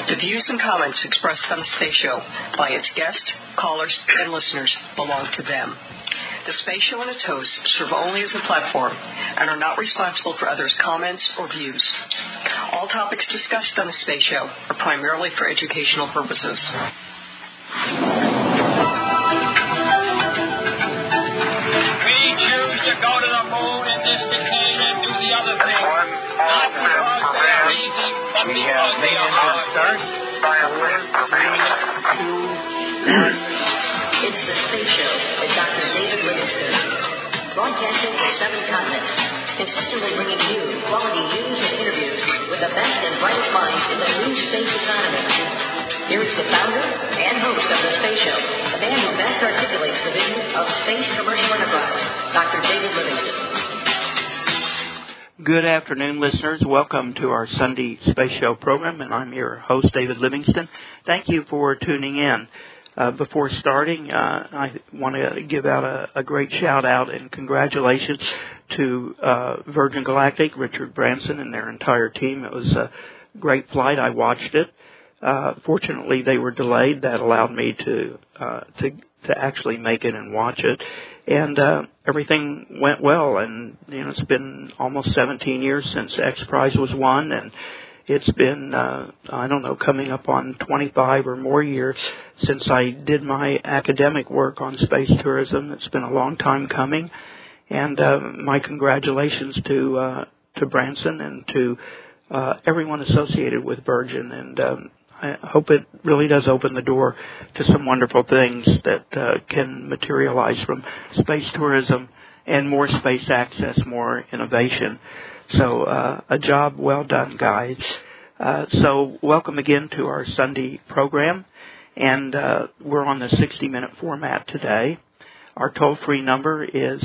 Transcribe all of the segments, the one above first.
The views and comments expressed on the Space Show by its guests, callers, and listeners belong to them. The Space Show and its hosts serve only as a platform and are not responsible for others' comments or views. All topics discussed on the Space Show are primarily for educational purposes. We choose to go to the moon in this decade and do the other thing. Not because they are easy, but because they are hard. It's the Space Show with Dr. David Livingston, broadcasting to 7 continents, consistently bringing you quality news and interviews with the best and brightest minds in the new space economy. Here is the founder and host of the Space Show, the man who best articulates the vision of space commercial enterprise, Dr. David Livingston. Good afternoon, listeners. Welcome to our Sunday Space Show program, and I'm your host, David Livingston. Thank you for tuning in. Before starting, I want to give out a great shout-out and congratulations to Virgin Galactic, Richard Branson, and their entire team. It was a great flight. I watched it. Fortunately, they were delayed. That allowed me to actually make it and watch it. And everything went well. And, it's been almost 17 years since X Prize was won. And it's been, coming up on 25 or more years since I did my academic work on space tourism. It's been a long time coming. And my congratulations to Branson and to everyone associated with Virgin. And I hope it really does open the door to some wonderful things that can materialize from space tourism and more space access, more innovation. So a job well done, guys. So welcome again to our Sunday program. And we're on the 60-minute format today. Our toll-free number is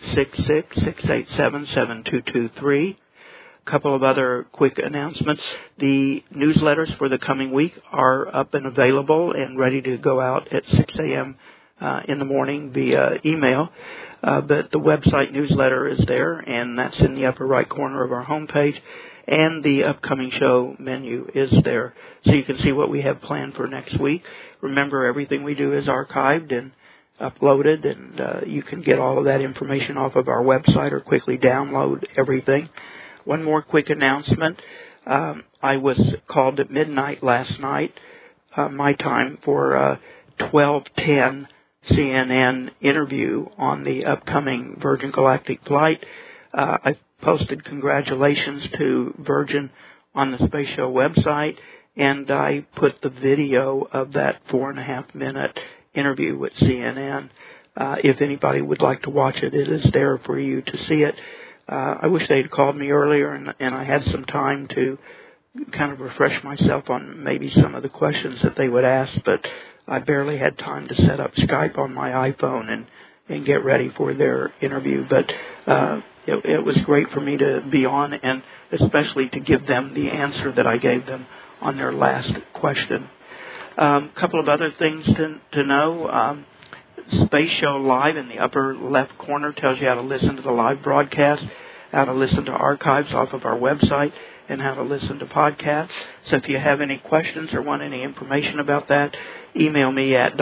866-687-7223. A couple of other quick announcements. The newsletters for the coming week are up and available and ready to go out at 6 a.m. In the morning via email. But the website newsletter is there, and that's in the upper right corner of our homepage. And the upcoming show menu is there, so you can see what we have planned for next week. Remember, everything we do is archived and uploaded, and you can get all of that information off of our website or quickly download everything. One more quick announcement. I was called at midnight last night, my time, for a 12:10 CNN interview on the upcoming Virgin Galactic flight. I posted congratulations to Virgin on the Space Show website, and I put the video of that 4.5-minute interview with CNN. If anybody would like to watch it, it is there for you to see it. I wish they'd called me earlier and I had some time to kind of refresh myself on maybe some of the questions that they would ask, but I barely had time to set up Skype on my iPhone and get ready for their interview. But it was great for me to be on, and especially to give them the answer that I gave them on their last question. A couple of other things to know. Space Show Live in the upper left corner tells you how to listen to the live broadcast, how to listen to archives off of our website, and how to listen to podcasts. So if you have any questions or want any information about that, email me at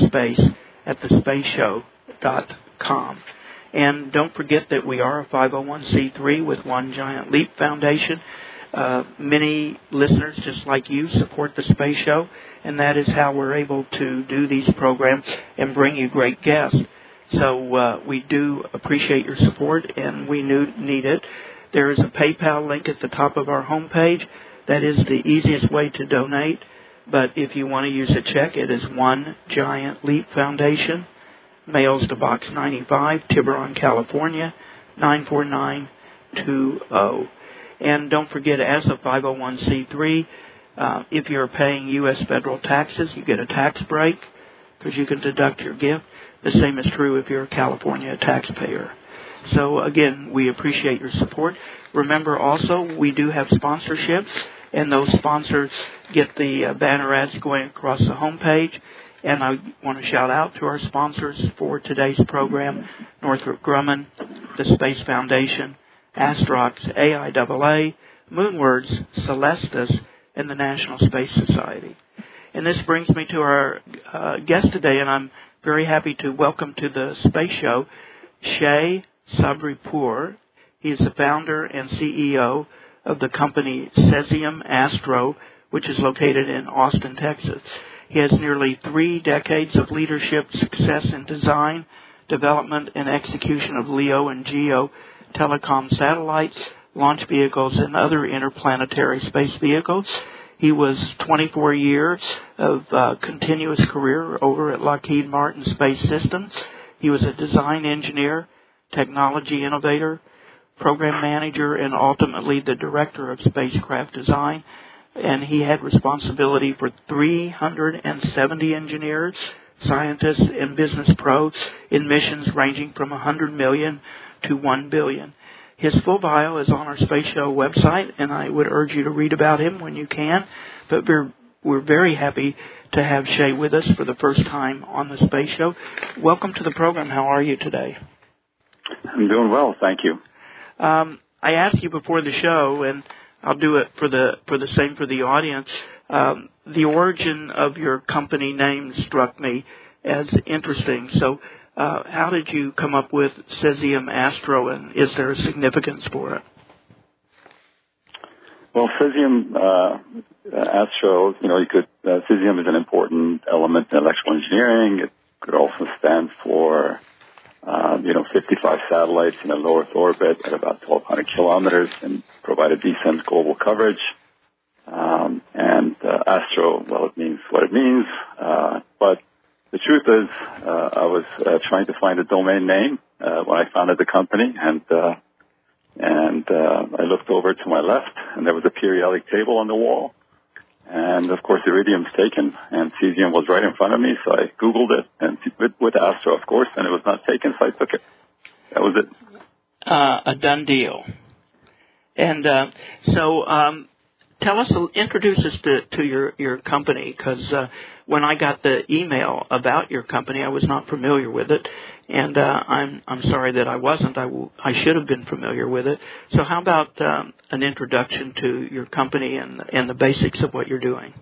drspace@thespaceshow.com. And don't forget that we are a 501c3 with One Giant Leap Foundation. Many listeners, just like you, support the Space Show, and that is how we're able to do these programs and bring you great guests. So we do appreciate your support, and we need it. There is a PayPal link at the top of our homepage. That is the easiest way to donate. But if you want to use a check, it is One Giant Leap Foundation, mails to Box 95, Tiburon, California, 94920. And don't forget, as a 501c3, if you're paying U.S. federal taxes, you get a tax break because you can deduct your gift. The same is true if you're a California taxpayer. So, again, we appreciate your support. Remember also, we do have sponsorships, and those sponsors get the banner ads going across the homepage. And I want to shout out to our sponsors for today's program: Northrop Grumman, the Space Foundation, Astrox, AIAA, Moonwords, Celestis, and the National Space Society. And this brings me to our guest today, and I'm very happy to welcome to the Space Show Shay Sabripour. He is the founder and CEO of the company Cesium Astro, which is located in Austin, Texas. He has nearly 3 decades of leadership success in design, development, and execution of LEO and GEO telecom satellites, launch vehicles, and other interplanetary space vehicles. He was 24 years of continuous career over at Lockheed Martin Space Systems. He was a design engineer, technology innovator, program manager, and ultimately the director of spacecraft design. And he had responsibility for 370 engineers, scientists, and business pros in missions ranging from 100 million to 1 billion. His full bio is on our Space Show website, and I would urge you to read about him when you can. But we're very happy to have Shay with us for the first time on the Space Show. Welcome to the program. How are you today? I'm doing well, thank you. I asked you before the show, and I'll do it for the same for the audience. The origin of your company name struck me as interesting. So, how did you come up with Cesium Astro, and is there a significance for it? Well, Cesium Astro, Cesium is an important element in electrical engineering. It could also stand for 55 satellites in a low Earth orbit at about 1,200 kilometers and provide a decent global coverage. Astro, well, it means what it means. But the truth is, I was trying to find a domain name when I founded the company, and I looked over to my left, and there was a periodic table on the wall. And, of course, iridium's taken, and cesium was right in front of me, so I Googled it, and with Astro, of course, and it was not taken, so I took it. That was it. A done deal. And introduce us to your company, because when I got the email about your company, I was not familiar with it, and I'm sorry that I wasn't. I should have been familiar with it. So how about an introduction to your company and the basics of what you're doing?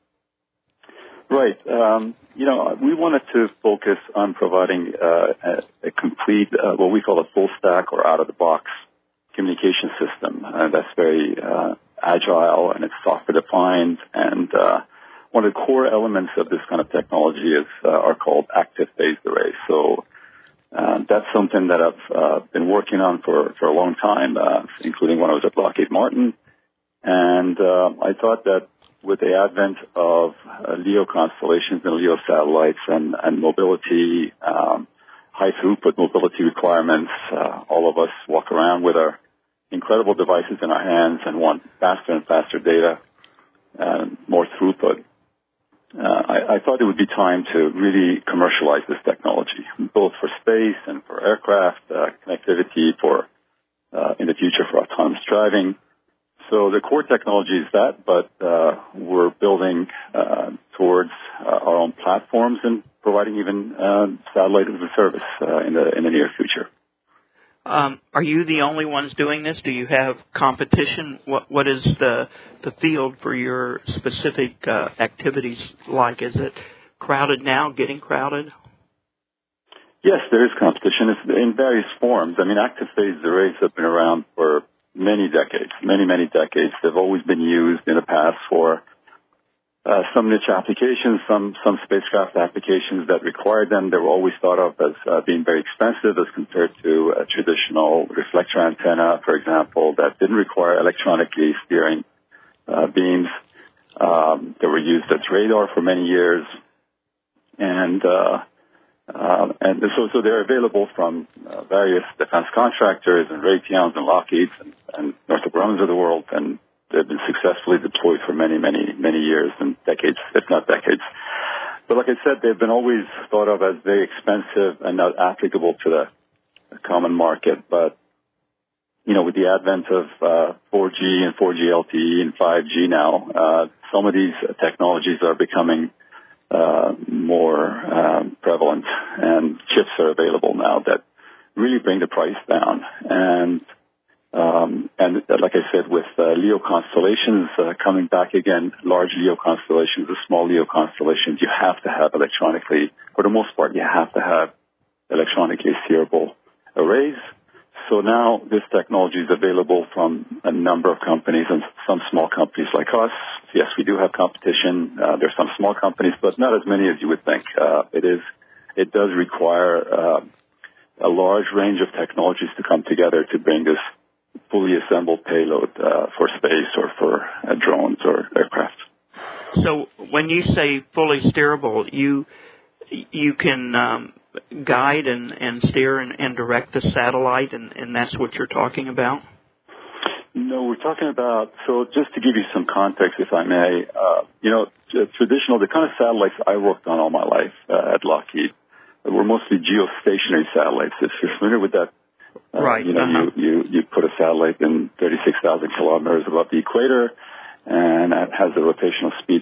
Right. We wanted to focus on providing a complete, what we call a full stack or out-of-the-box communication system. That's very agile, and it's software-defined. And one of the core elements of this kind of technology are called active phased arrays. So that's something that I've been working on for a long time, including when I was at Lockheed Martin. And I thought that with the advent of LEO constellations and LEO satellites and mobility, high throughput mobility requirements, all of us walk around with our incredible devices in our hands and want faster and faster data and more throughput. I thought it would be time to really commercialize this technology, both for space and for aircraft connectivity, for in the future for autonomous driving. So the core technology is that, but we're building towards our own platforms and providing even satellite as a service in the near future. Are you the only ones doing this? Do you have competition? What is the field for your specific activities like? Is it crowded now, getting crowded? Yes, there is competition. It's in various forms. I mean, active phased arrays have been around for many decades. They've always been used in the past for some niche applications, some spacecraft applications that required them. They were always thought of as being very expensive as compared to a traditional reflector antenna, for example, that didn't require electronically steering beams. They were used as radar for many years, and so they're available from various defense contractors and Raytheons and Lockheeds and Northrop Grumman's of the world, and they've been successfully deployed for many years and decades, if not decades. But like I said, they've been always thought of as very expensive and not applicable to the common market. But, with the advent of 4G and 4G LTE and 5G now, some of these technologies are becoming more prevalent, and chips are available now that really bring the price down. And And like I said, with LEO constellations coming back again, large LEO constellations, the small LEO constellations, you have to have electronically, for the most part, you have to have electronically steerable arrays. So now this technology is available from a number of companies and some small companies like us. Yes, we do have competition. There's some small companies, but not as many as you would think. It does require a large range of technologies to come together to bring this fully assembled payload for space or for drones or aircraft. So when you say fully steerable, you can guide and steer and direct the satellite, and that's what you're talking about? No, we're talking about, so just to give you some context, if I may, traditional, the kind of satellites I worked on all my life at Lockheed were mostly geostationary satellites. If you're familiar with that, right. You put a satellite in 36,000 kilometers above the equator, and that has a rotational speed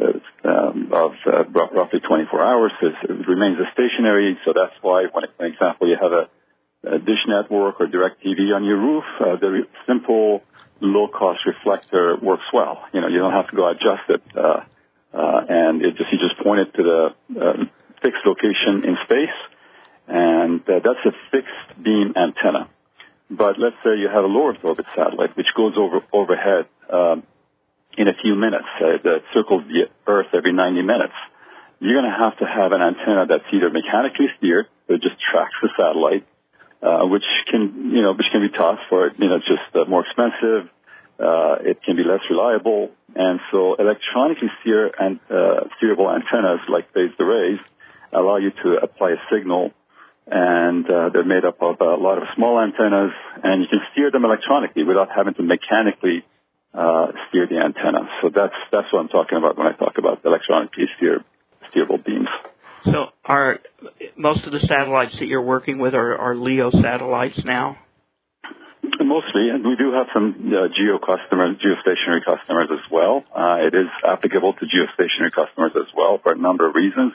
of roughly 24 hours. It remains stationary, so that's why, for example, you have a dish network or direct TV on your roof, the simple low-cost reflector works well. You don't have to go adjust it, and you just point it to the fixed location in space, and that's a fixed beam antenna. But let's say you have a low Earth orbit satellite which goes overhead in a few minutes, that circles the Earth every 90 minutes. You're going to have an antenna that's either mechanically steered, so it just tracks the satellite, which can be tough for just more expensive. It can be less reliable, and so electronically steerable antennas like phased arrays allow you to apply a signal, and they're made up of a lot of small antennas, and you can steer them electronically without having to mechanically steer the antenna. So that's what I'm talking about when I talk about electronically steerable beams. So are most of the satellites that you're working with are LEO satellites now? Mostly, and we do have some geostationary customers as well. It is applicable to geostationary customers as well for a number of reasons.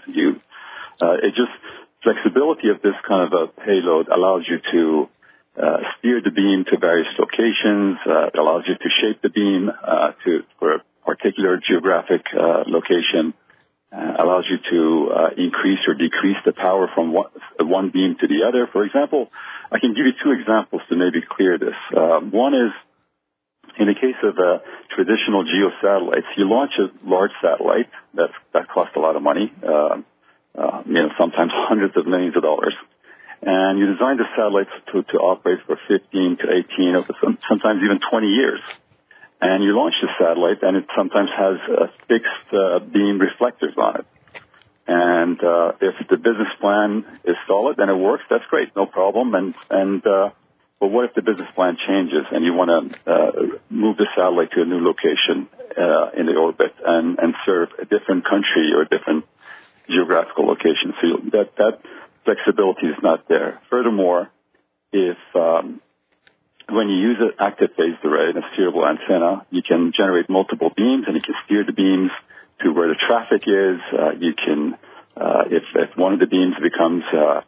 Flexibility of this kind of a payload allows you to steer the beam to various locations. It allows you to shape the beam for a particular geographic location. Allows you to increase or decrease the power from one beam to the other. For example, I can give you two examples to maybe clear this. One is, in the case of traditional geo satellites, you launch a large satellite that costs a lot of money, sometimes hundreds of millions of dollars. And you design the satellites to operate for 15 to 18 or sometimes even 20 years. And you launch the satellite, and it sometimes has fixed beam reflectors on it. And if the business plan is solid and it works, that's great, no problem. But what if the business plan changes and you want to move the satellite to a new location in the orbit and serve a different country or a different geographical location? So that flexibility is not there. Furthermore, if when you use an active phased array and a steerable antenna, you can generate multiple beams, and you can steer the beams to where the traffic is. You can, if one of the beams becomes,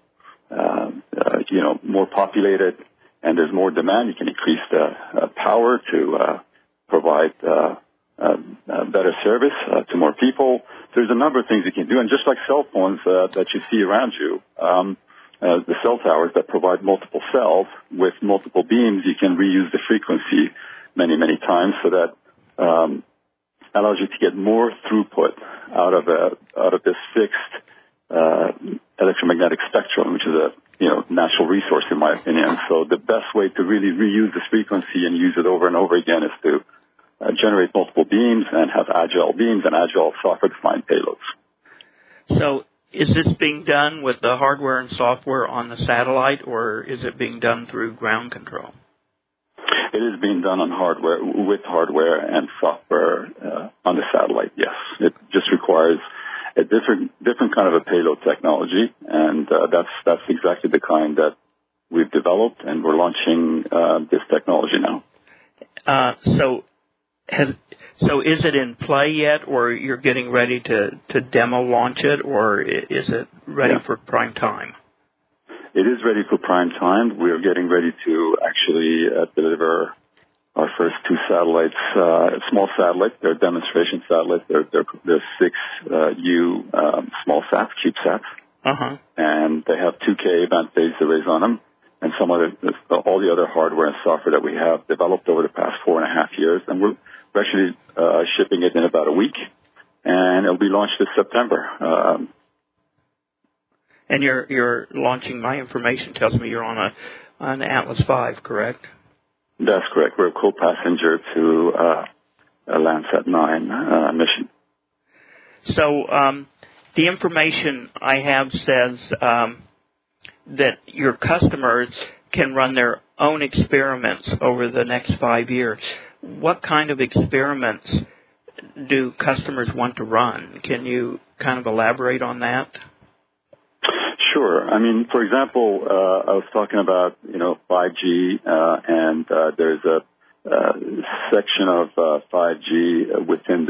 more populated and there's more demand, you can increase the power to provide better service to more people. There's a number of things you can do, and just like cell phones that you see around you. The cell towers that provide multiple cells with multiple beams, you can reuse the frequency many, many times, so that allows you to get more throughput out of this fixed electromagnetic spectrum, which is a natural resource in my opinion. So the best way to really reuse this frequency and use it over and over again is to generate multiple beams and have agile beams and agile software-defined payloads. So is this being done with the hardware and software on the satellite, or is it being done through ground control? It is being done with hardware and software on the satellite, yes. It just requires a different kind of a payload technology, and that's exactly the kind that we've developed, and we're launching this technology now. So is it in play yet, or you're getting ready to demo launch it, or is it ready for prime time? it is ready for prime time. We're getting ready to actually deliver our first two satellites, small satellites. They're demonstration satellites. They're 6U small sats, CubeSats. Uh-huh. And they have 2K band phased arrays on them, and all the other hardware and software that we have developed over the past 4.5 years. And we're actually shipping it in about a week, and it'll be launched this September. And you're launching. My information tells me you're on an Atlas V, correct? That's correct. We're a co-passenger to a Landsat 9 mission. So the information I have says that your customers can run their own experiments over the next 5 years. What kind of experiments do customers want to run? Can you kind of elaborate on that? Sure. I mean, for example, I was talking about 5G, and there's a section of 5G within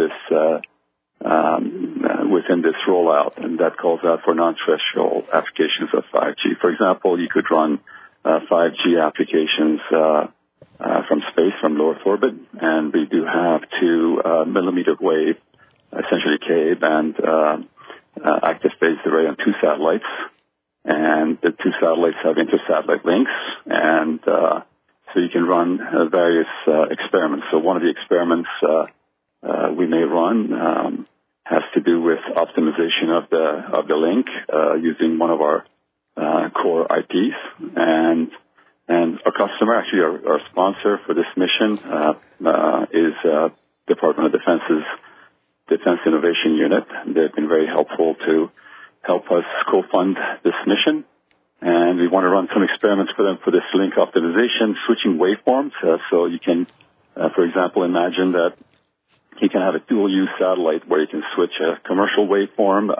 this rollout, and that calls out for non-terrestrial applications of 5G. For example, you could run 5G applications from space, from low Earth orbit, and we do have 2 millimeter wave, essentially K-band active phased array on 2 satellites. And the 2 satellites have inter-satellite links, and so you can run various experiments. So one of the experiments we may run has to do with optimization of the link using one of our core IPs. And our customer, actually our sponsor for this mission, is Department of Defense's Defense Innovation Unit. They've been very helpful to help us co-fund this mission, and we want to run some experiments for them for this link optimization, switching waveforms. So you can, for example, imagine that you can have a dual-use satellite where you can switch a commercial waveform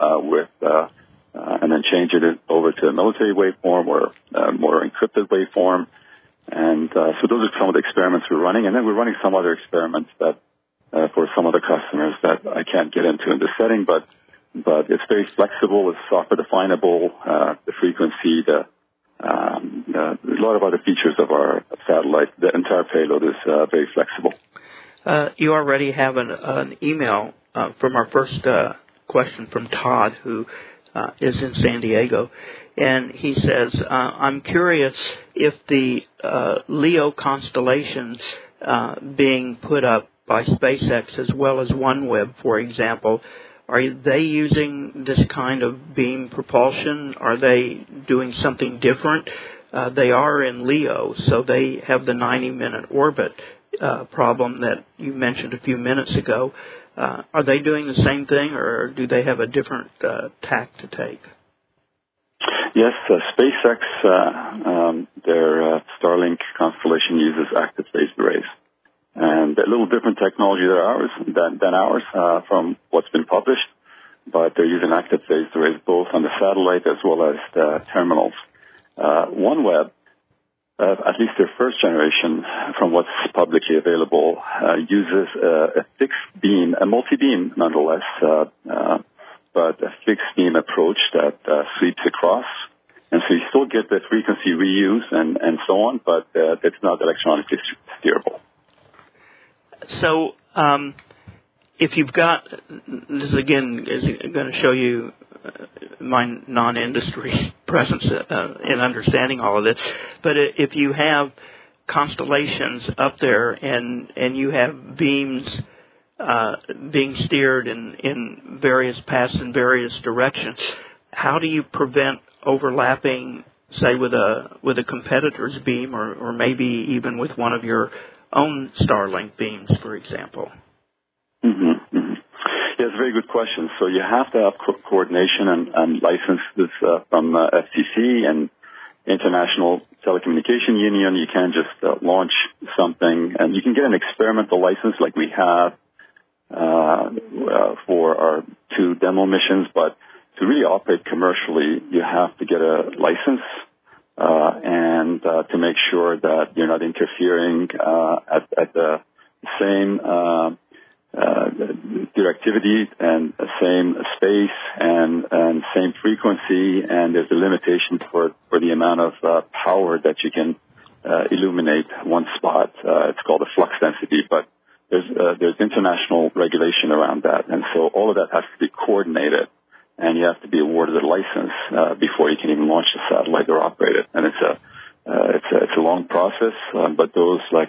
and then change it over to a military waveform or a more encrypted waveform. And so those are some of the experiments we're running, and then we're running some other experiments that for some other customers that I can't get into in this setting, but it's very flexible. It's software definable. The frequency, a lot of other features of our satellite. The entire payload is very flexible. You already have an email from our first question from Todd, who is in San Diego, and he says, "I'm curious if the LEO constellations being put up by SpaceX as well as OneWeb, for example." Are they using this kind of beam propulsion? Are they doing something different? They are in LEO, so they have the 90-minute orbit problem that you mentioned a few minutes ago. Are they doing the same thing, or do they have a different tack to take? Yes, SpaceX, their Starlink constellation uses active phased arrays. And a little different technology than ours from what's been published, but they're using active phased arrays both on the satellite as well as the terminals. OneWeb, at least their first generation from what's publicly available, uses a fixed beam, a multi-beam nonetheless, but a fixed beam approach that sweeps across. And so you still get the frequency reuse and so on, but it's not electronically steerable. So, if you've got, this again is going to show you my non-industry presence in understanding all of this, but if you have constellations up there and you have beams being steered in various paths in various directions, how do you prevent overlapping, say, with a competitor's beam or maybe even with one of your own Starlink beams, for example? Mm-hmm, mm-hmm. Yeah, it's a very good question. So you have to have coordination and licenses from FCC and International Telecommunication Union. You can't just launch something, and you can get an experimental license like we have for our 2 demo missions, but to really operate commercially, you have to get a license and to make sure that you're not interfering at the same directivity and the same space and same frequency, and there's a limitation for the amount of power that you can illuminate one spot. It's called a flux density, but there's international regulation around that, and so all of that has to be coordinated, and you have to be awarded a license before you can even launch the satellite or operate it. And it's a long process, but those like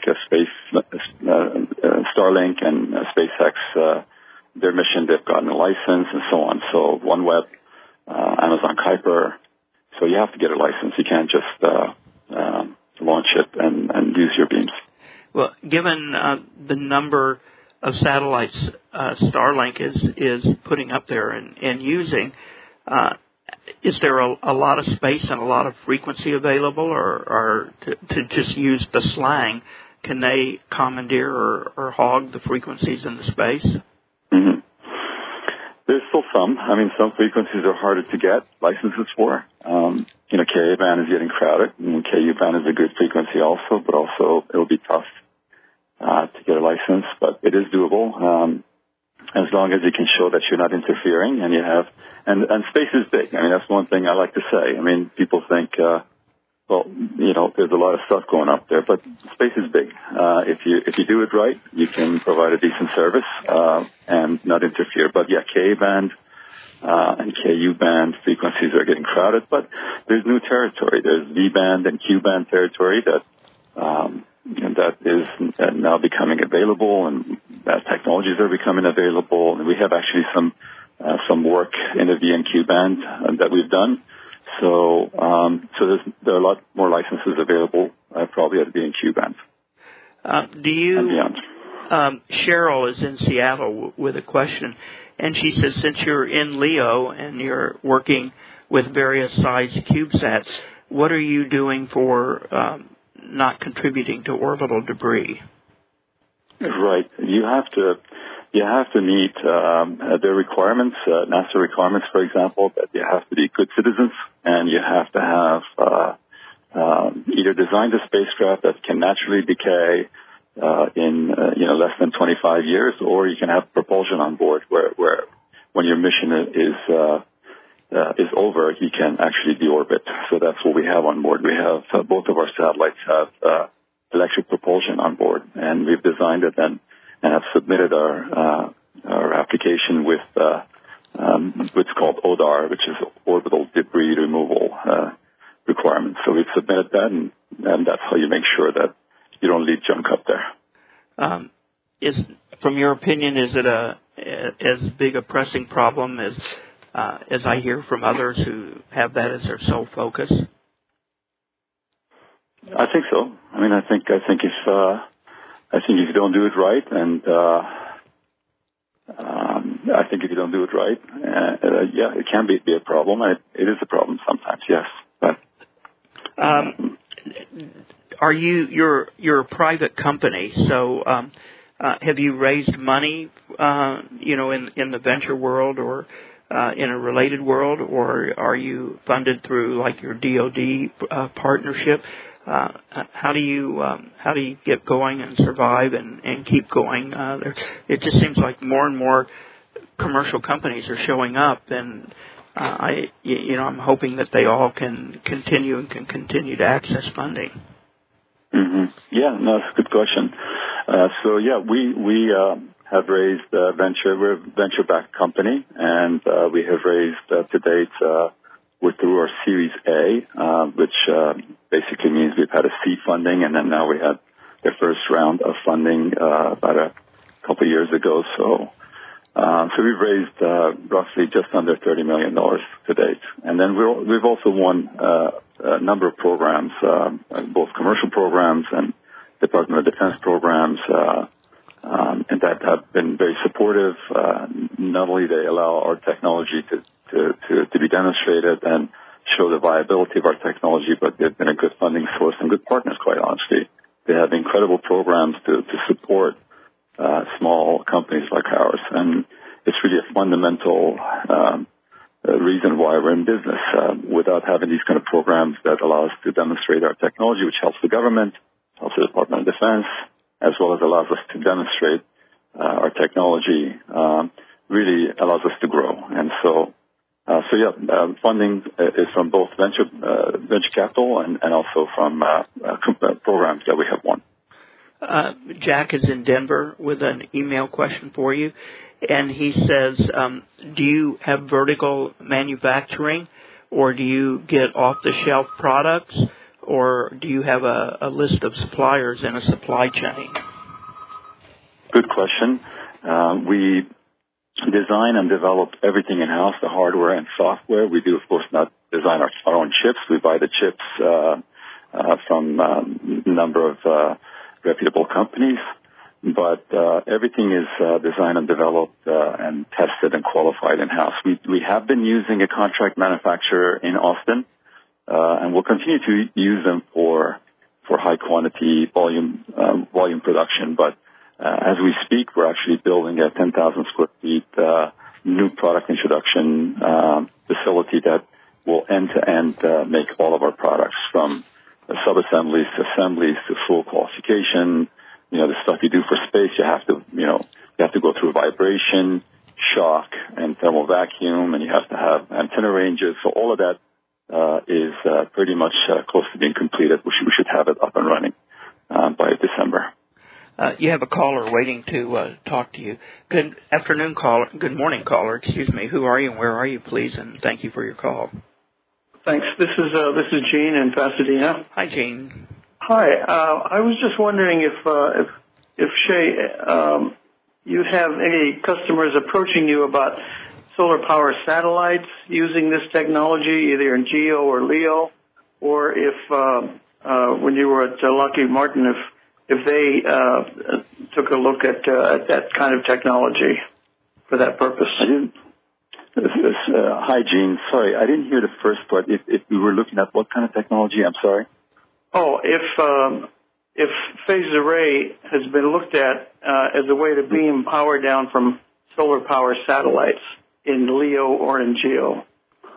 Starlink and SpaceX, their mission, they've gotten a license and so on. So OneWeb, Amazon Kuiper. So you have to get a license. You can't just launch it and use your beams. Well, given the number of satellites Starlink is putting up there and using, is there a lot of space and a lot of frequency available, or to just use the slang, can they commandeer or hog the frequencies in the space? Mm-hmm. There's still some. I mean, some frequencies are harder to get licenses for. Ka-band is getting crowded, and Ku-band is a good frequency also, but also it'll be tough to get a license, but it is doable. As long as you can show that you're not interfering and you have, and space is big. I mean, that's one thing I like to say. I mean, people think, there's a lot of stuff going up there, but space is big. If you do it right, you can provide a decent service, and not interfere. But yeah, Ka-band, and Ku-band frequencies are getting crowded, but there's new territory. There's V-band and Q-band territory that is now becoming available, and technologies are becoming available. And we have actually some work in the V and Q band that we've done. So there are a lot more licenses available probably at the V and Q band. And beyond. Cheryl is in Seattle with a question, and she says, since you're in LEO and you're working with various size CubeSats, what are you doing for not contributing to orbital debris? Right. You have to meet their requirements, NASA requirements, for example, that you have to be good citizens, and you have to have either designed a spacecraft that can naturally decay in less than 25 years, or you can have propulsion on board where when your mission is over, you can actually deorbit. So that's what we have on board. We have both of our satellites have electric propulsion on board, and we've designed it and have submitted our application with what's called ODAR, which is orbital debris removal requirements. So we've submitted that, and that's how you make sure that you don't leave junk up there. From your opinion, is it as big a pressing problem as I hear from others who have that as their sole focus? I think so. I mean, I think if you don't do it right, and I think if you don't do it right, it can be a problem. It is a problem sometimes, yes. But you're a private company, so have you raised money, in the venture world or in a related world, or are you funded through like your DoD partnership? How do you get going and survive and keep going? It just seems like more and more commercial companies are showing up, and I'm hoping that they all can continue to access funding. Mm-hmm. Yeah, no, that's a good question. We have raised venture. We're a venture-backed company, and we have raised to date. We're through our Series A, which basically means we've had a seed funding, and then now we had the first round of funding about a couple of years ago. So we've raised roughly just under $30 million to date, and then we've also won a number of programs, both commercial programs and Department of Defense programs, and that have been very supportive. Not only they allow our technology to be demonstrated and show the viability of our technology, but they've been a good funding source and good partners, quite honestly. They have incredible programs to support small companies like ours, and it's really a fundamental reason why we're in business. Without having these kind of programs that allow us to demonstrate our technology, which helps the government, helps the Department of Defense, as well as allows us to demonstrate our technology, really allows us to grow. And so Funding is from both venture capital and also from programs that we have won. Jack is in Denver with an email question for you, and he says, do you have vertical manufacturing, or do you get off-the-shelf products, or do you have a list of suppliers in a supply chain? Good question. We design and develop everything in-house, the hardware and software. We do, of course, not design our own chips. We buy the chips from a number of reputable companies, but everything is designed and developed and tested and qualified in-house. We have been using a contract manufacturer in Austin, and we'll continue to use them for high quantity volume production. But as we speak, we're actually building a 10,000 square feet new product introduction facility that will end-to-end make all of our products, from sub-assemblies to assemblies to full qualification. The stuff you do for space, you have to go through vibration, shock, and thermal vacuum, and you have to have antenna ranges. So all of that is pretty much close to being completed. We should have it up and running by December. You have a caller waiting to talk to you. Good afternoon, caller. Good morning, caller. Excuse me. Who are you and where are you, please? And thank you for your call. Thanks. This is Gene in Pasadena. Hi, Gene. Hi. I was just wondering if Shay, you have any customers approaching you about solar power satellites using this technology, either in GEO or LEO, or if when you were at Lockheed Martin, if they took a look at that kind of technology for that purpose. Hi, Gene. Sorry, I didn't hear the first part. If we were looking at what kind of technology, I'm sorry. Oh, if phased array has been looked at as a way to beam power down from solar power satellites in LEO or in GEO.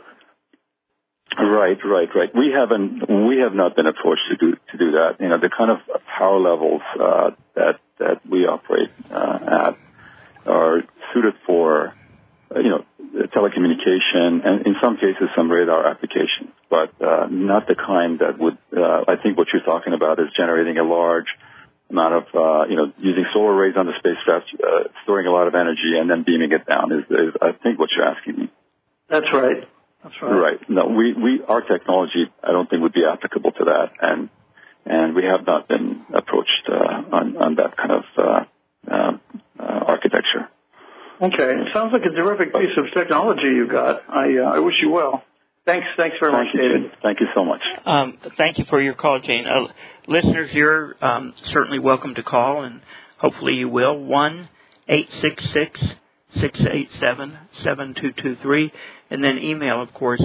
Right. We have not been approached to do that. The kind of power levels that we operate at are suited for telecommunication and in some cases some radar applications, but not the kind that would. I think what you're talking about is generating a large amount of using solar arrays on the spacecraft, storing a lot of energy and then beaming it down. Is I think what you're asking me. That's right. Right. No, our technology, I don't think would be applicable to that, and we have not been approached on that kind of architecture. Okay. It sounds like a terrific piece of technology you got. I wish you well. Thanks very much, David. Thank you so much. Thank you for your call, Jane. Listeners, you're certainly welcome to call, and hopefully you will. 1-866-687-7223, and then email, of course,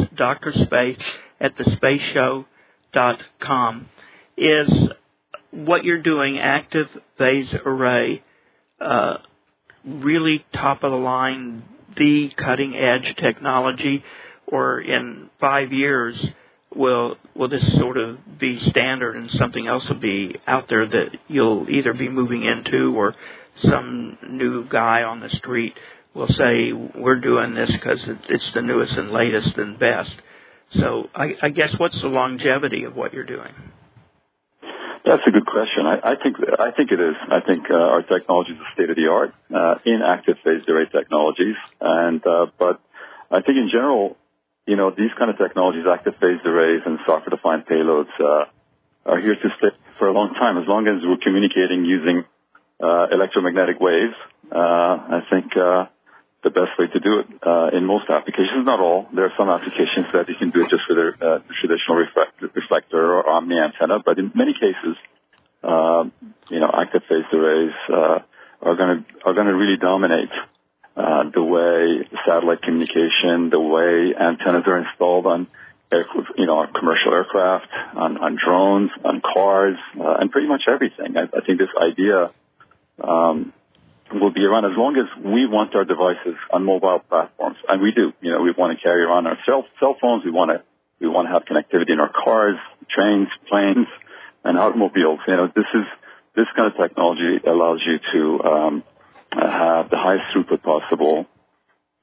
drspace@thespaceshow.com. Is what you're doing, active phase array, really top of the line, the cutting edge technology, or in 5 years will this sort of be standard and something else will be out there that you'll either be moving into, or some new guy on the street will say, we're doing this because it's the newest and latest and best. So I guess what's the longevity of what you're doing? That's a good question. I think it is. I think our technology is the state of the art in active phased array technologies, but I think in general, these kind of technologies, active phased arrays and software-defined payloads, are here to stay for a long time. As long as we're communicating using electromagnetic waves, I think the best way to do it in most applications, not all. There are some applications that you can do it just with a traditional reflector or omni antenna, but in many cases, active phased arrays are going to really dominate the way satellite communication, the way antennas are installed on on commercial aircraft, on drones, on cars, and pretty much everything. I think this idea will be around as long as we want our devices on mobile platforms, and we do. We want to carry around our cell phones. We want to have connectivity in our cars, trains, planes, and automobiles. This kind of technology allows you to have the highest throughput possible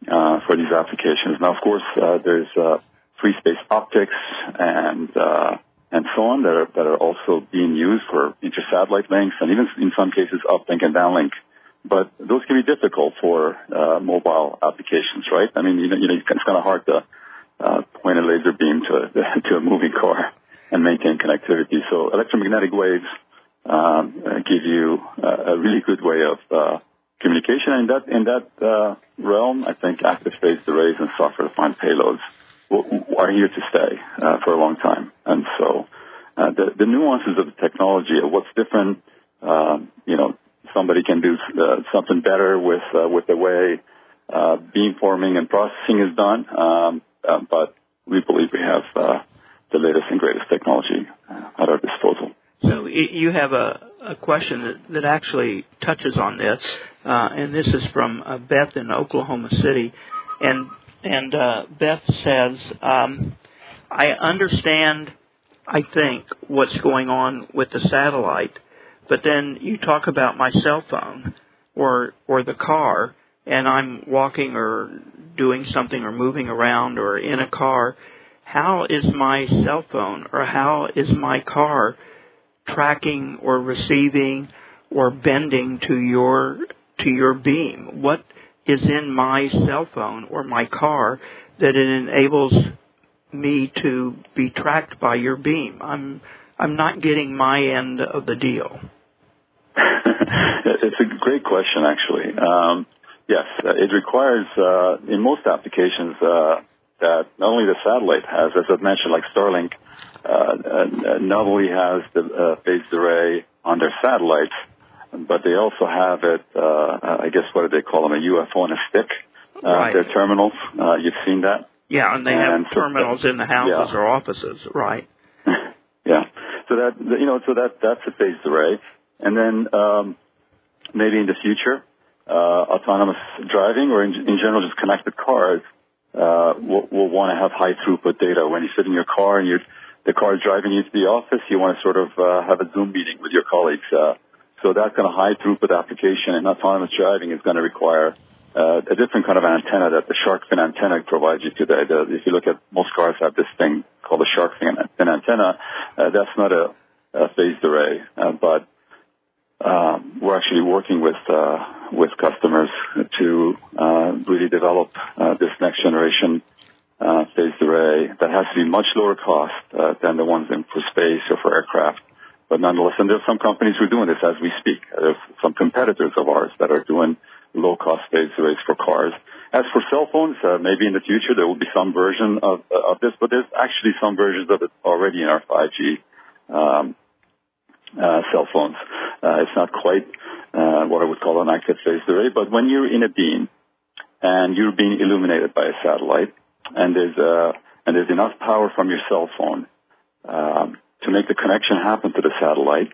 for these applications. Now, of course, there's free space optics and so on that are also being used for inter-satellite links and even in some cases uplink and downlink. But those can be difficult for mobile applications, right? I mean, it's kind of hard to point a laser beam to a moving car and maintain connectivity. So electromagnetic waves give you a really good way of communication. And in that realm, I think active phased arrays and software-defined payloads are here to stay for a long time. And so the nuances of the technology of what's different, somebody can do something better with the way beamforming and processing is done, but we believe we have the latest and greatest technology at our disposal. So you have a question that actually touches on this, and this is from Beth in Oklahoma City, and Beth says, I understand, I think, what's going on with the satellite, but then you talk about my cell phone or the car, and I'm walking or doing something or moving around or in a car. How is my cell phone or how is my car tracking or receiving or bending to your beam? What is in my cell phone or my car that it enables me to be tracked by your beam? I'm not getting my end of the deal. It's a great question, actually. Yes, it requires, in most applications, that not only the satellite has, as I've mentioned, like Starlink, not only has the phased array on their satellites, but they also have it, I guess, what do they call them, a UFO on a stick, right. Their terminals. You've seen that? Yeah, and they have terminals in the houses or offices, right? Yeah. So that's a phased array. And then maybe in the future, autonomous driving or in general just connected cars will want to have high throughput data. When you sit in your car and the car is driving you to the office, you want to sort of have a Zoom meeting with your colleagues. So that kind of high throughput application in autonomous driving is going to require a different kind of antenna that the shark fin antenna provides you today. If you look at most cars have this thing called a shark fin antenna. That's not a phased array, but we're actually working with customers to really develop this next generation phased array that has to be much lower cost than the ones for space or for aircraft. But nonetheless, and there's some companies who are doing this as we speak. There's some competitors of ours that are doing low-cost phased arrays for cars. As for cell phones, maybe in the future there will be some version of this, but there's actually some versions of it already in our 5G cell phones. It's not quite what I would call an active phased array, but when you're in a beam and you're being illuminated by a satellite, and there's enough power from your cell phone to make the connection happen to the satellite,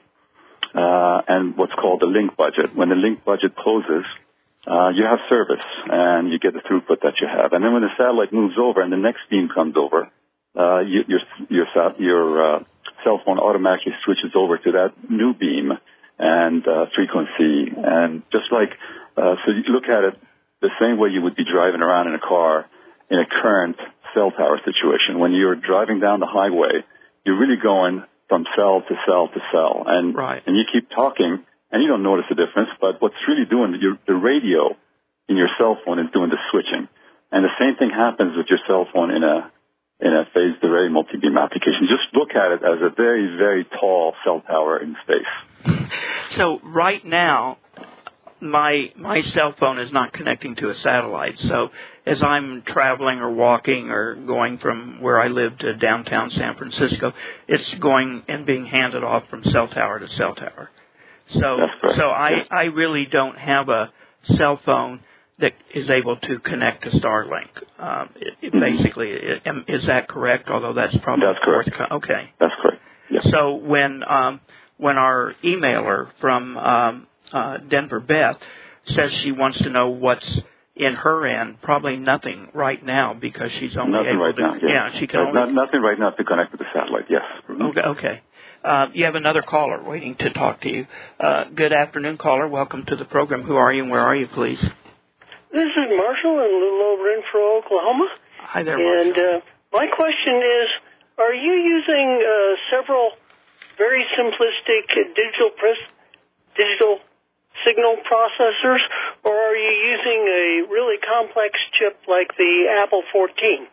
and what's called the link budget. When the link budget closes, you have service and you get the throughput that you have. And then when the satellite moves over and the next beam comes over, your cell phone automatically switches over to that new beam and frequency. And just like, so you look at it the same way you would be driving around in a car in a current cell tower situation. When you're driving down the highway, you're really going from cell to cell to cell. And, right. And you keep talking and you don't notice the difference, but what's really doing, the radio in your cell phone is doing the switching. And the same thing happens with your cell phone in a phased array multi-beam application. Just look at it as a very, very tall cell tower in space. So right now, my cell phone is not connecting to a satellite. So as I'm traveling or walking or going from where I live to downtown San Francisco, it's going and being handed off from cell tower to cell tower. So I really don't have a cell phone that is able to connect to Starlink. Basically, is that correct? Although that's probably correct. Okay. That's correct. Yeah. So when our emailer from Denver, Beth, says she wants to know what's in her end, probably nothing right now because she's only nothing able right to. Now, yeah. She can only. Nothing right now to connect to the satellite. Yes. Mm-hmm. Okay. You have another caller waiting to talk to you. Good afternoon, caller. Welcome to the program. Who are you and where are you, please? This is Marshall in Little Old Renfrew, Oklahoma. Hi there, Marshall. And my question is, are you using several very simplistic digital signal processors, or are you using a really complex chip like the Apple 14?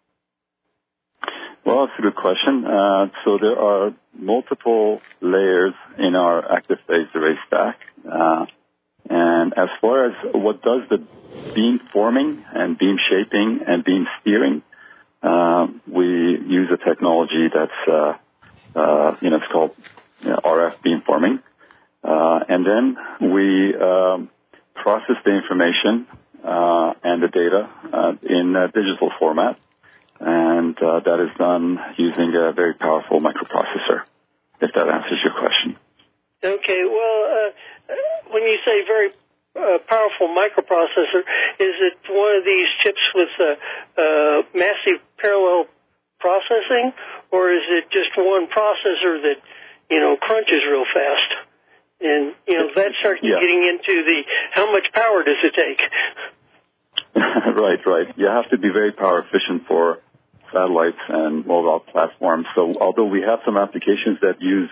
Well, that's a good question. So there are multiple layers in our active phase array stack. And as far as what does the beam forming and beam shaping and beam steering, we use a technology that's, it's called RF beam forming. And then we process the information and the data in a digital format. And that is done using a very powerful microprocessor, if that answers your question. Okay, well, when you say very powerful microprocessor, is it one of these chips with massive parallel processing, or is it just one processor that, crunches real fast? And, that starts getting into the how much power does it take? Right. You have to be very power efficient for satellites and mobile platforms. So although we have some applications that use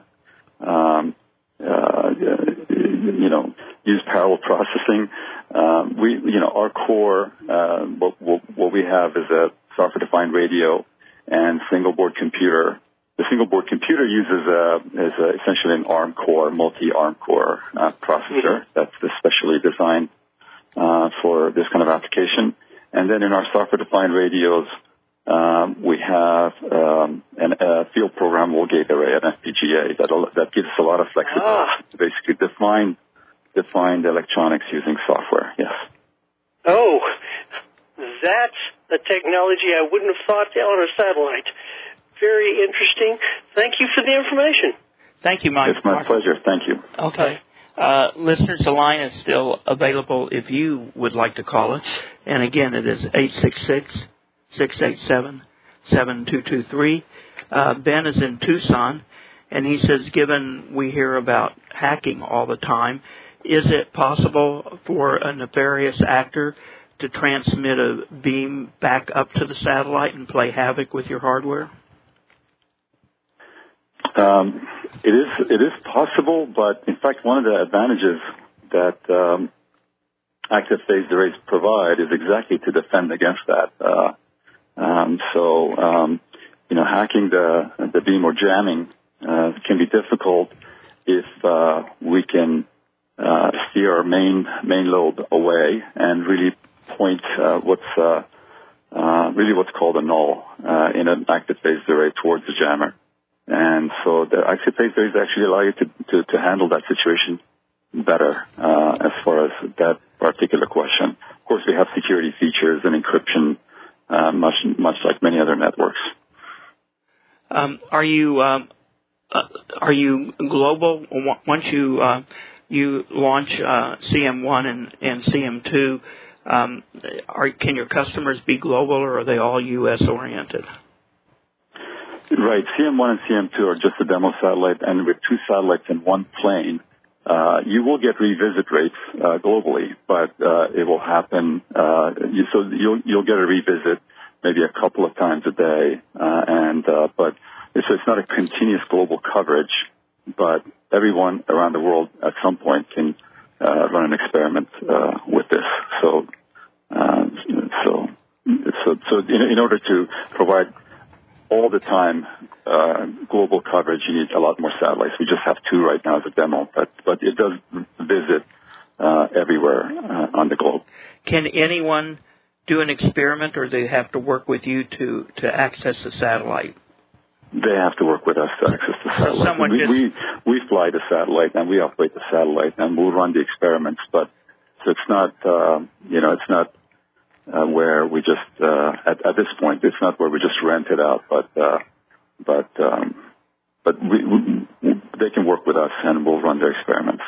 use parallel processing, our core, what we have is a software-defined radio and single-board computer. The single-board computer is essentially an ARM core, multi-ARM core processor that's especially designed for this kind of application. And then in our software-defined radios, we have a field programmable gate array, an FPGA, that gives us a lot of flexibility to basically define the electronics using software. Yes. Oh, that's a technology I wouldn't have thought on a satellite. Very interesting. Thank you for the information. Thank you, Mike. It's my pleasure. Thank you. Okay. Listeners, the line is still available if you would like to call us. And again, it is 866-687-7223. Ben is in Tucson, and he says, given we hear about hacking all the time, is it possible for a nefarious actor to transmit a beam back up to the satellite and play havoc with your hardware? It is possible, but in fact, one of the advantages that active phase arrays provide is exactly to defend against that. Hacking the beam or jamming can be difficult if we can steer our main lobe away and really point what's called a null in an active phase array towards the jammer. And so the active phase arrays actually allow you to handle that situation better as far as that particular question. Of course, we have security features and encryption, much like many other networks. Are you global? Once you launch CM1 and CM2, can your customers be global, or are they all U.S. oriented? Right. CM1 and CM2 are just a demo satellite, and with two satellites in one plane, you will get revisit rates globally, but it will happen. So you'll get a revisit maybe a couple of times a day, but it's not a continuous global coverage. But everyone around the world at some point can run an experiment with this. So in order to provide all the time global coverage, you need a lot more satellites. We just have two right now as a demo, but it does visit everywhere on the globe. Can anyone do an experiment, or they have to work with you to access the satellite? They have to work with us to access the satellite. So we fly the satellite and we operate the satellite and we'll run the experiments, but so it's not where we just at this point it's not where we just rent it out, but they can work with us and we'll run their experiments.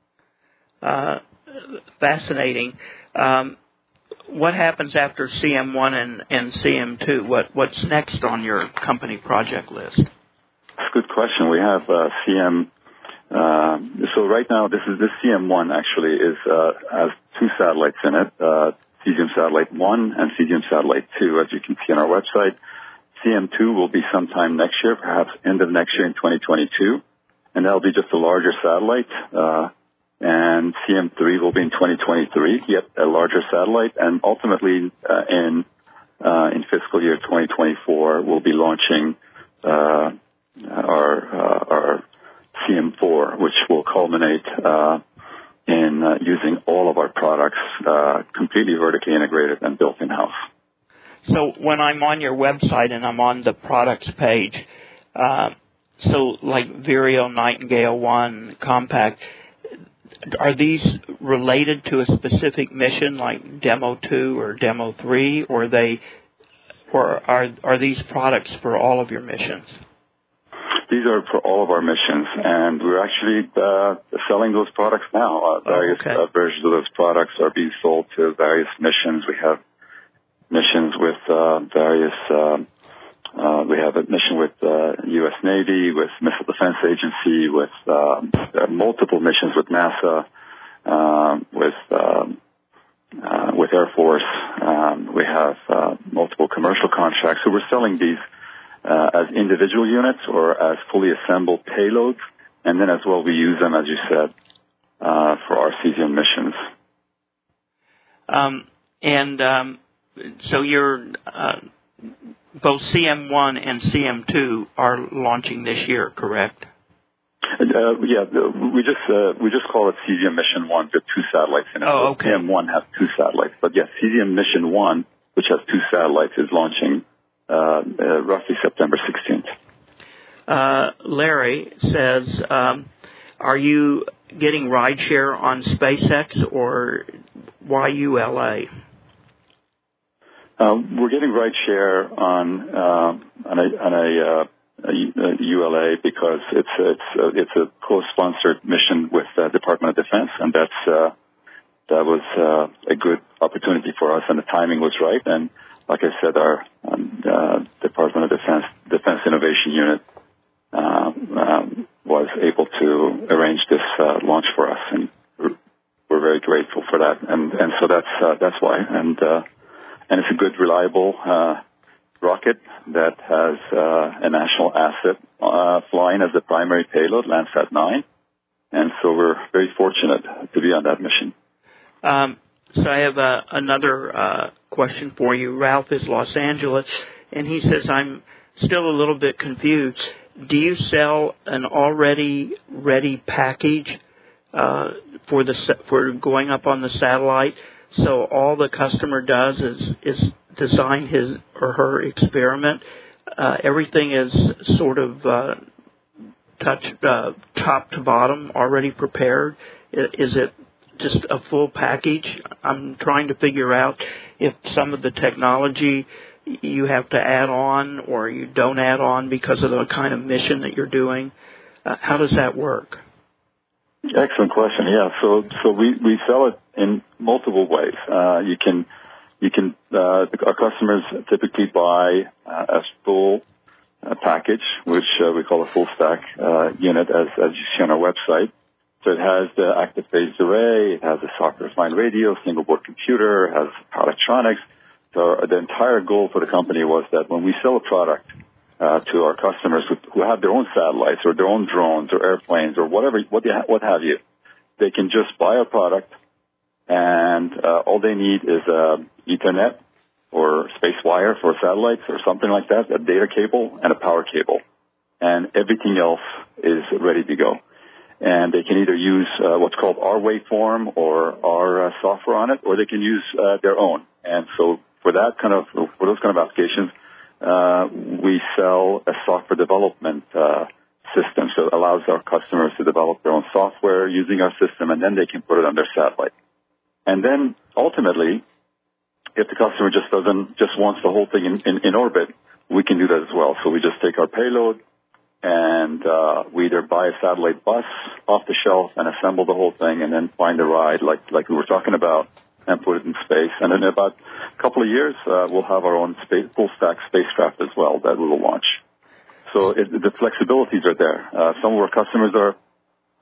Fascinating. What happens after CM1 and CM2? What's next on your company project list? That's a good question. We have CM So right now, this CM1 actually has two satellites in it, Cesium Satellite 1 and Cesium Satellite 2, as you can see on our website. CM2 will be sometime next year, perhaps end of next year in 2022, and that'll be just a larger satellite. And CM3 will be in 2023, yet a larger satellite, and ultimately in fiscal year 2024, we'll be launching our CM4, which will culminate in using all of our products completely vertically integrated and built in-house. So when I'm on your website and I'm on the products page, so like Vireo, Nightingale 1, Compact, are these related to a specific mission like Demo 2 or Demo 3, or are these products for all of your missions? These are for all of our missions, and we're actually selling those products now. Various versions of those products are being sold to various missions. We have missions with various. We have a mission with U.S. Navy, with Missile Defense Agency, with multiple missions with NASA, with Air Force. We have multiple commercial contracts. So we're selling these as individual units or as fully assembled payloads, and then as well we use them, as you said, for our Cesium missions. So you're both CM1 and CM2 are launching this year, correct? We just call it Cesium Mission 1 with two satellites in it. Oh, okay. CM1 has two satellites, but yes, Cesium Mission 1, which has two satellites, is launching roughly September 16th. Larry says, are you getting rideshare on SpaceX or YULA? We're getting rideshare on a ULA because it's a co-sponsored mission with the Department of Defense, and that was a good opportunity for us, and the timing was right. And like I said, our Department of Defense Innovation Unit was able to arrange this launch for us, and we're very grateful for that. And so that's why. And it's a good, reliable rocket that has a national asset flying as the primary payload, Landsat 9. And so we're very fortunate to be on that mission. So I have another question for you. Ralph is Los Angeles, and he says, I'm still a little bit confused. Do you sell an already ready package for going up on the satellite? So all the customer does is design his or her experiment. Everything is sort of top to bottom, already prepared. Is it just a full package? I'm trying to figure out if some of the technology you have to add on or you don't add on because of the kind of mission that you're doing. How does that work? Excellent question. Yeah, so we sell it in multiple ways. Our customers typically buy a full package, which we call a full stack unit, as you see on our website. So it has the active phased array, it has a software-defined radio, single board computer, it has power electronics. So the entire goal for the company was that when we sell a product to our customers who have their own satellites or their own drones or airplanes or what have you, they can just buy a product and all they need is Ethernet or space wire for satellites or something like that, a data cable and a power cable, and everything else is ready to go. And they can either use what's called our waveform or our software on it, or they can use their own. And so for those kind of applications, we sell a software development system, so it allows our customers to develop their own software using our system, and then they can put it on their satellite. And then ultimately, if the customer just wants the whole thing in orbit, we can do that as well. So we just take our payload and we either buy a satellite bus off the shelf and assemble the whole thing, and then find a ride like we were talking about, and put it in space. And in about a couple of years, we'll have our own full-stack spacecraft as well that we will launch. So the flexibilities are there. Some of our customers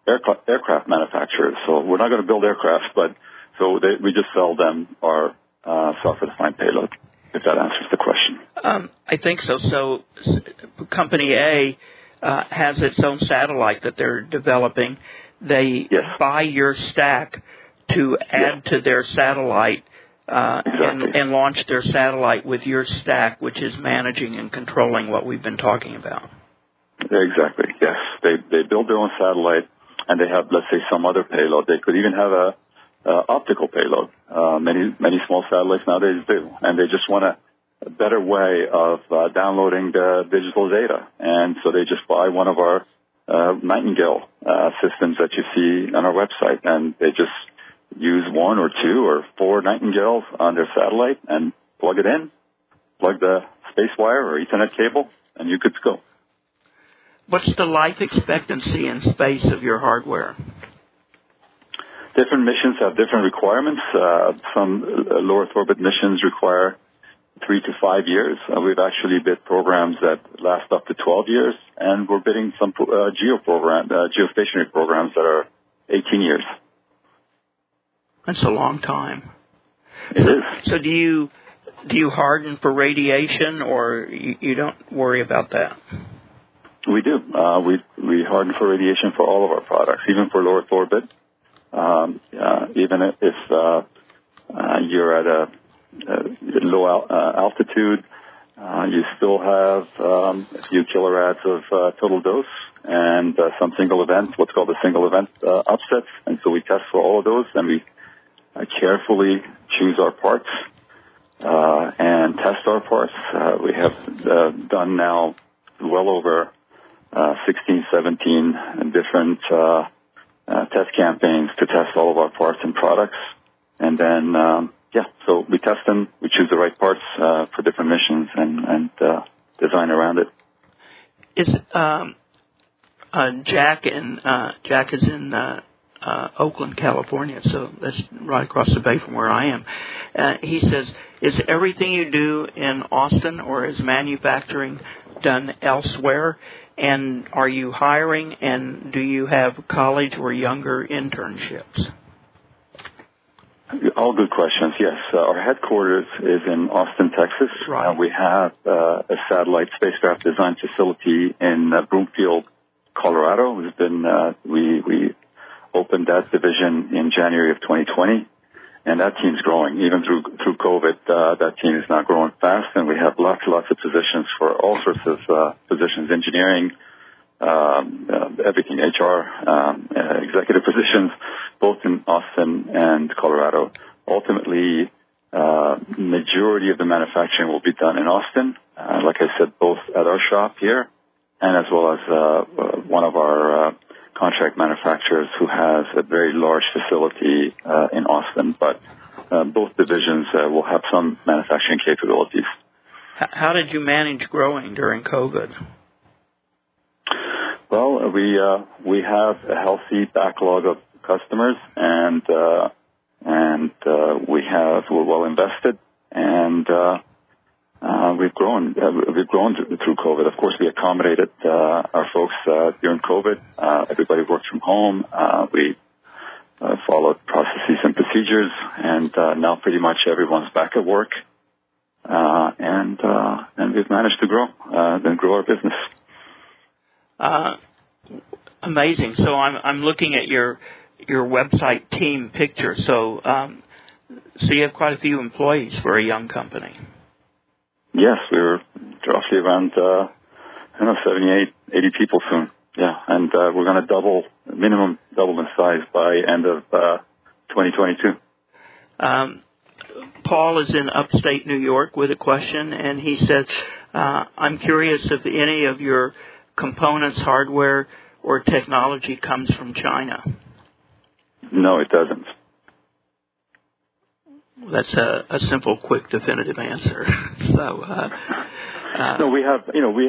aircraft manufacturers. So we're not going to build aircraft, but we just sell them our software-defined payload, if that answers the question. I think so. So Company A has its own satellite that they're developing. They buy your stack to add to their satellite and launch their satellite with your stack, which is managing and controlling what we've been talking about. Exactly, yes. They build their own satellite, and they have, let's say, some other payload. They could even have a optical payload. Many small satellites nowadays do, and they just want a better way of downloading the digital data. And so they just buy one of our Nightingale systems that you see on our website, and they just use 1 or 2 or 4 Nightingales on their satellite and plug it in, plug the space wire or Ethernet cable, and you're good to go. What's the life expectancy in space of your hardware? Different missions have different requirements. Some low Earth orbit missions require 3 to 5 years. We've actually bid programs that last up to 12 years, and we're bidding some geostationary programs that are 18 years. That's a long time. It is. So do you harden for radiation, or you don't worry about that? We do. We harden for radiation for all of our products, even for low Earth orbit. Even if you're at a low altitude, you still have a few kilorad of total dose and some single events, what's called a single event upsets. And so we test for all of those, and we carefully choose our parts and test our parts. We have done now well over 16, 17 different test campaigns to test all of our parts and products. And then, so we test them, we choose the right parts for different missions and design around it. Is Jack is in Oakland, California, so that's right across the bay from where I am. He says, is everything you do in Austin, or is manufacturing done elsewhere? And are you hiring, and do you have college or younger internships? All good questions, yes. Our headquarters is in Austin, Texas. Right. We have a satellite spacecraft design facility in Broomfield, Colorado. We opened that division in January of 2020, and that team's growing. Even through COVID, that team is now growing fast, and we have lots of positions for all sorts of positions, engineering, everything, HR, executive positions, both in Austin and Colorado. Ultimately, majority of the manufacturing will be done in Austin, like I said, both at our shop here and as well as one of our contract manufacturers who has a very large facility in Austin. But both divisions will have some manufacturing capabilities. How did you manage growing during COVID? Well, we have a healthy backlog of customers, and we're well invested, and we've grown through COVID. Of course, we accommodated our folks during COVID. Everybody worked from home. We followed processes and procedures, and now pretty much everyone's back at work, and we've managed to grow our business. Amazing. So I'm looking at your website team picture. So you have quite a few employees for a young company. Yes, we're roughly around 78, 80 people soon. Yeah, and we're going to minimum double in size by end of 2022. Paul is in upstate New York with a question, and he says, I'm curious if any of your components, hardware, or technology comes from China. No, it doesn't. That's a simple, quick, definitive answer. So, no, we have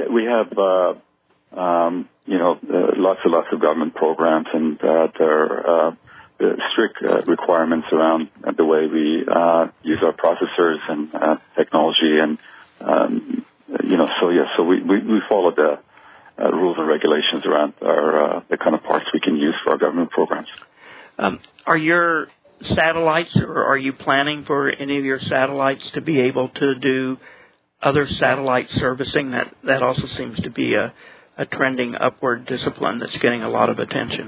lots of government programs, and there are strict requirements around the way we use our processors and technology, and so we follow the rules and regulations around the kind of parts we can use for our government programs. Are your satellites, or are you planning for any of your satellites to be able to do other satellite servicing? That also seems to be a trending upward discipline that's getting a lot of attention.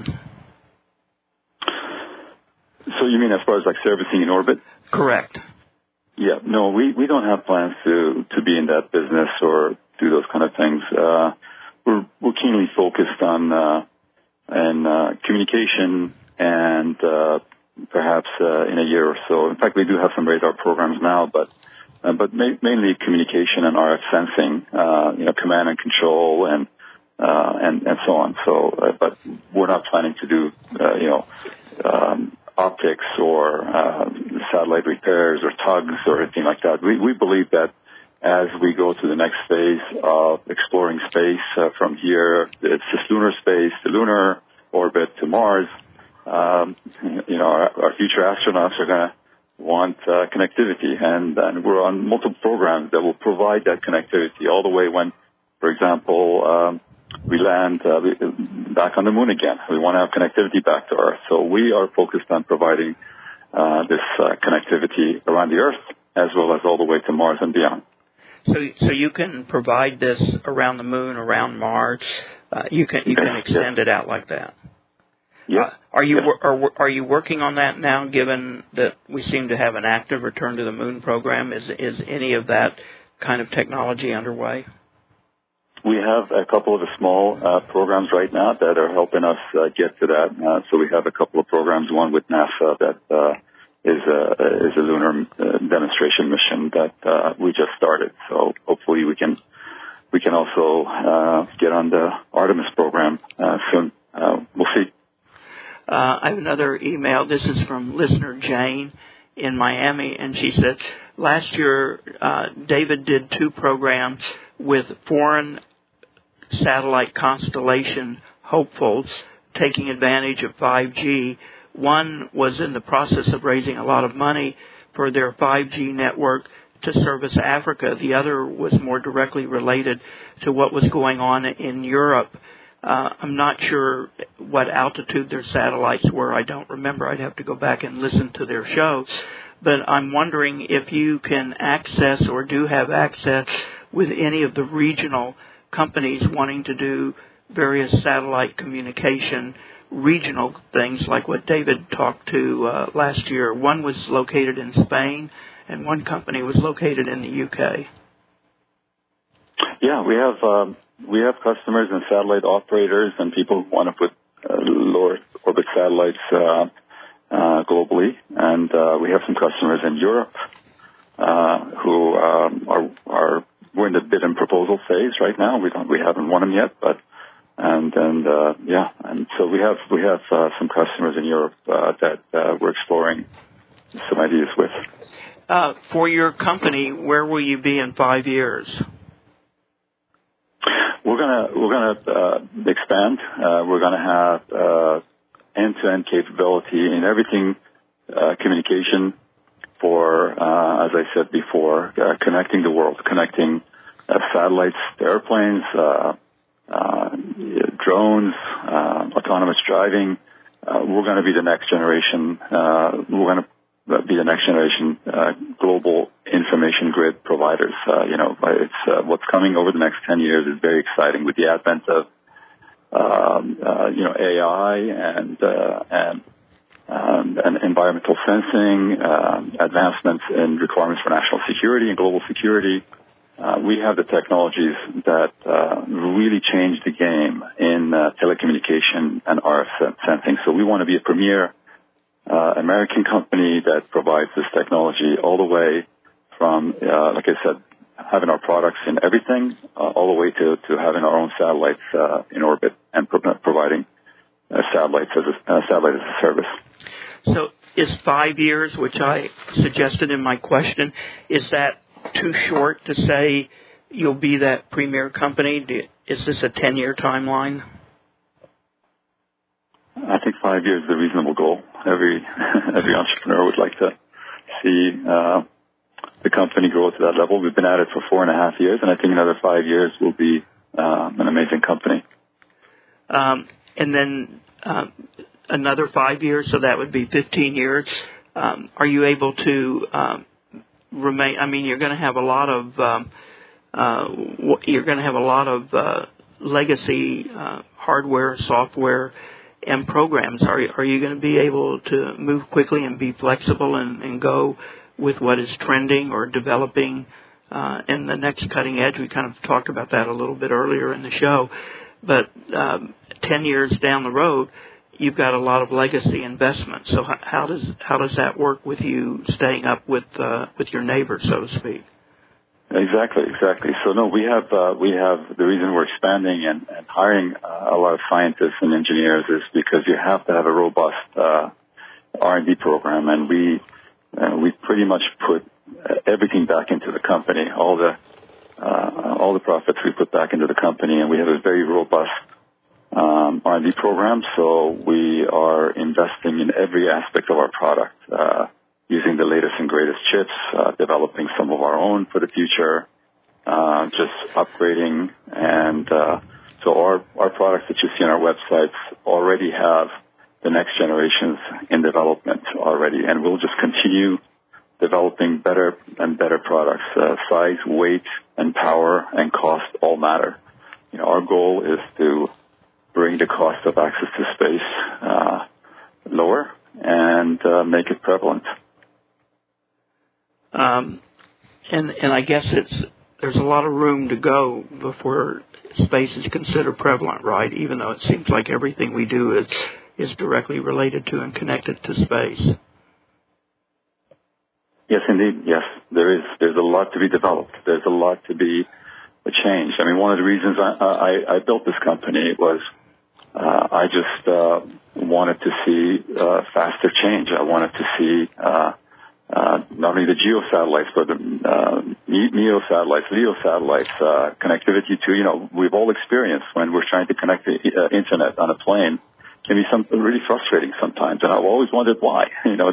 So you mean as far as like servicing in orbit? Correct. Yeah, no, we don't have plans to be in that business or do those kind of things. We're keenly focused on communication and perhaps in a year or so. In fact, we do have some radar programs now, but mainly communication and RF sensing, command and control and so on. So, but we're not planning to do optics or satellite repairs or tugs or anything like that. We believe that as we go to the next phase of exploring space from here, it's lunar space, to lunar orbit, to Mars, our future astronauts are going to want connectivity, and we're on multiple programs that will provide that connectivity all the way when, for example, we land back on the moon again. We want to have connectivity back to Earth. So we are focused on providing this connectivity around the Earth as well as all the way to Mars and beyond. So you can provide this around the moon, around Mars. You can extend it out like that. Yeah. Are you working on that now? Given that we seem to have an active return to the moon program, is any of that kind of technology underway? We have a couple of small programs right now that are helping us get to that. So we have a couple of programs. One with NASA that is a lunar demonstration mission that we just started. So hopefully we can also get on the Artemis program soon. We'll see. I have another email. This is from listener Jane in Miami, and she said, last year David did 2 programs with foreign satellite constellation hopefuls taking advantage of 5G. One was in the process of raising a lot of money for their 5G network to service Africa. The other was more directly related to what was going on in Europe. I'm not sure what altitude their satellites were. I don't remember. I'd have to go back and listen to their shows. But I'm wondering if you can access or do have access with any of the regional companies wanting to do various satellite communication, regional things like what David talked to last year. One was located in Spain, and one company was located in the UK. Yeah, we have customers and satellite operators and people who want to put low orbit satellites globally, and we have some customers in Europe who are we're in the bid and proposal phase right now. We haven't won them yet, and so we have some customers in Europe that we're exploring some ideas with. For your company, where will you be in 5 years? We're gonna expand. We're gonna have end-to-end capability in everything, communication for, as I said before, connecting the world, connecting satellites to airplanes, drones, autonomous driving. We're going to be the next generation. We're going to be the next generation global information grid providers. It's what's coming over the next 10 years is very exciting with the advent of AI and environmental sensing, advancements in requirements for national security and global security. We have the technologies that really change the game in telecommunication and RF sensing. So we want to be a premier American company that provides this technology all the way from, like I said, having our products in everything, all the way to having our own satellites in orbit and providing satellites as a service. So is 5 years, which I suggested in my question, is that too short to say you'll be that premier company? Is this a 10-year timeline? I think 5 years is a reasonable goal. Every entrepreneur would like to see the company grow to that level. We've been at it for 4.5 years, and I think another 5 years will be an amazing company. And then another 5 years, so that would be 15 years. Are you able to remain? I mean, you're going to have a lot of legacy hardware, software, and programs. Are you going to be able to move quickly and be flexible and go with what is trending or developing in the next cutting edge? We kind of talked about that a little bit earlier in the show. But 10 years down the road, you've got a lot of legacy investment. So how does that work with you staying up with your neighbors, so to speak? Exactly. So no, we have the reason we're expanding and hiring a lot of scientists and engineers is because you have to have a robust R&D program, and we pretty much put everything back into the company. All the profits we put back into the company, and we have a very robust R&D program. So we are investing in every aspect of our product, using the latest and greatest chips, developing some of our own for the future, just upgrading. And so our products that you see on our websites already have the next generations in development already, and we'll just continue developing better and better products. Size, weight, and power and cost all matter. You know, our goal is to bring the cost of access to space lower and make it prevalent. And I guess there's a lot of room to go before space is considered prevalent, right? Even though it seems like everything we do is directly related to and connected to space. Yes, indeed. Yes, there is. There's a lot to be developed. There's a lot to be changed. I mean, one of the reasons I built this company was I just wanted to see faster change. I wanted to see not only the geo satellites, but the MEO satellites, LEO satellites, connectivity to, we've all experienced when we're trying to connect the internet on a plane. It can be something really frustrating sometimes, and I've always wondered why.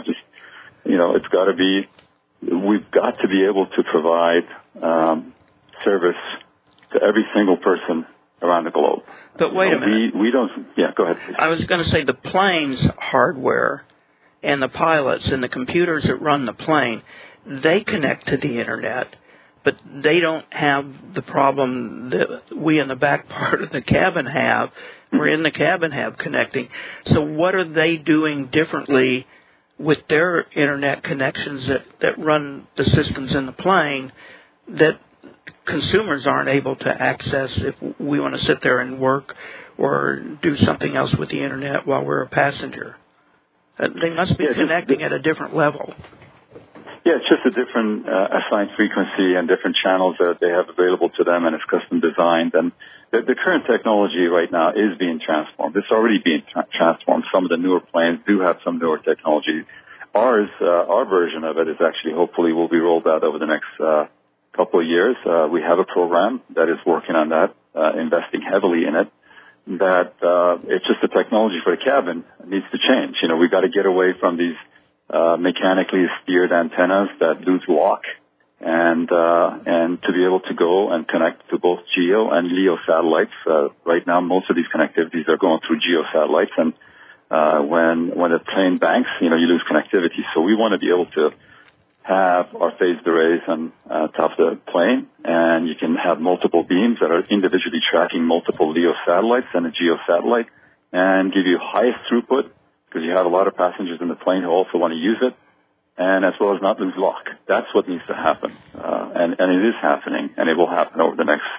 It's got to be. We've got to be able to provide service to every single person around the globe. But wait a minute. We don't. Yeah, go ahead, please. I was going to say the plane's hardware and the pilots and the computers that run the plane, they connect to the internet, but they don't have the problem that we in the back part of the cabin have. We're in the cabin have connecting. So what are they doing differently with their internet connections that run the systems in the plane that consumers aren't able to access if we want to sit there and work or do something else with the internet while we're a passenger? They must be connecting at a different level. Yeah, it's just a different assigned frequency and different channels that they have available to them, and it's custom designed. And the current technology right now is being transformed. It's already being transformed. Some of the newer planes do have some newer technology. Our version of it is actually, hopefully, will be rolled out over the next couple of years. We have a program that is working on that, investing heavily in it. That it's just the technology for the cabin needs to change. We've got to get away from these mechanically steered antennas that lose lock, and to be able to go and connect to both GEO and LEO satellites. Right now, most of these connectivities are going through GEO satellites, and when a plane banks, you lose connectivity. So we want to be able to have our phased arrays on top of the plane, and you can have multiple beams that are individually tracking multiple LEO satellites and a GEO satellite, and give you highest throughput, because you have a lot of passengers in the plane who also want to use it, and as well as not lose lock. That's what needs to happen, and it is happening, and it will happen over the next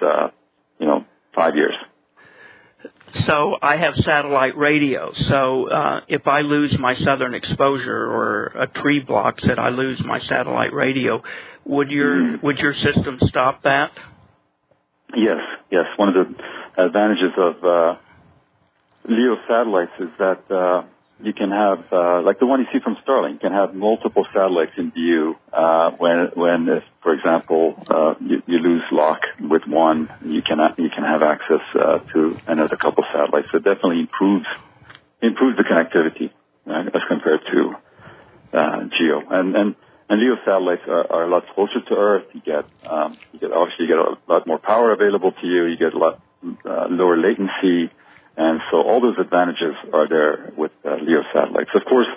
5 years. So I have satellite radio. So if I lose my southern exposure or a tree blocks it, I lose my satellite radio. Would your system stop that? Yes. One of the advantages of LEO satellites is that you can have, like the one you see from Starlink, you can have multiple satellites in view. When if, for example, you lose lock with one, you can have access to another couple satellites. So it definitely improves the connectivity, right, as compared to GEO. And LEO satellites are a lot closer to Earth. You get a lot more power available to you. You get a lot lower latency, and so all those advantages are there with LEO satellites. Of course,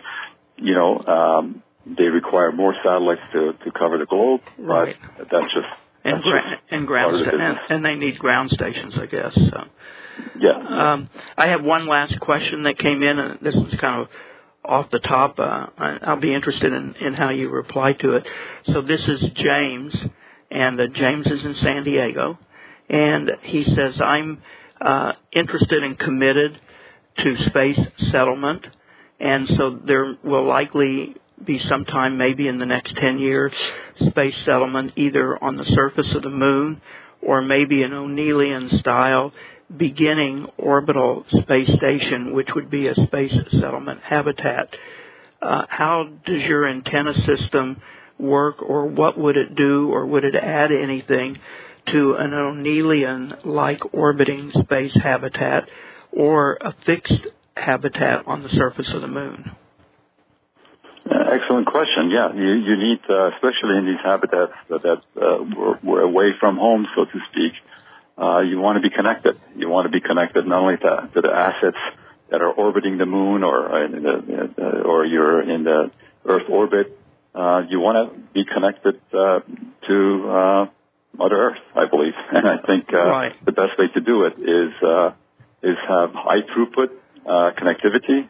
they require more satellites to cover the globe, right. But that's just and they need ground stations, I guess. So. Yeah. I have one last question that came in, and this is kind of off the top. I'll be interested in how you reply to it. So this is James, and James is in San Diego, and he says, I'm interested and committed to space settlement, and so there will likely be sometime maybe in the next 10 years space settlement either on the surface of the moon or maybe an O'Neillian style beginning orbital space station, which would be a space settlement habitat. How does your antenna system work, or what would it do, or would it add anything to an O'Neillian-like orbiting space habitat or a fixed habitat on the surface of the moon? Excellent question. Yeah, you need, especially in these habitats that we're away from home, so to speak, you want to be connected. You want to be connected not only to the assets that are orbiting the moon or you're in the Earth orbit. You want to be connected to Mother Earth, I believe. And I think the best way to do it is have high throughput connectivity,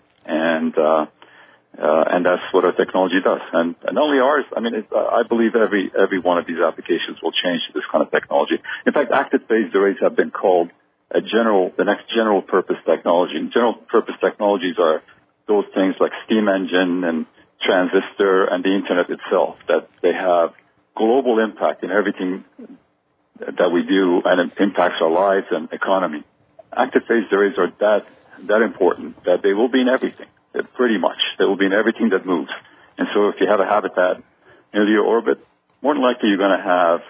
and that's what our technology does. And not only ours, I believe every one of these applications will change to this kind of technology. In fact, active phased arrays have been called the next general purpose technology. And general purpose technologies are those things like steam engine and transistor and the internet itself, that they have global impact in everything that we do, and it impacts our lives and economy. Active phased arrays are that important that they will be in everything. Pretty much. They will be in everything that moves. And so if you have a habitat near your orbit, more than likely you're going to have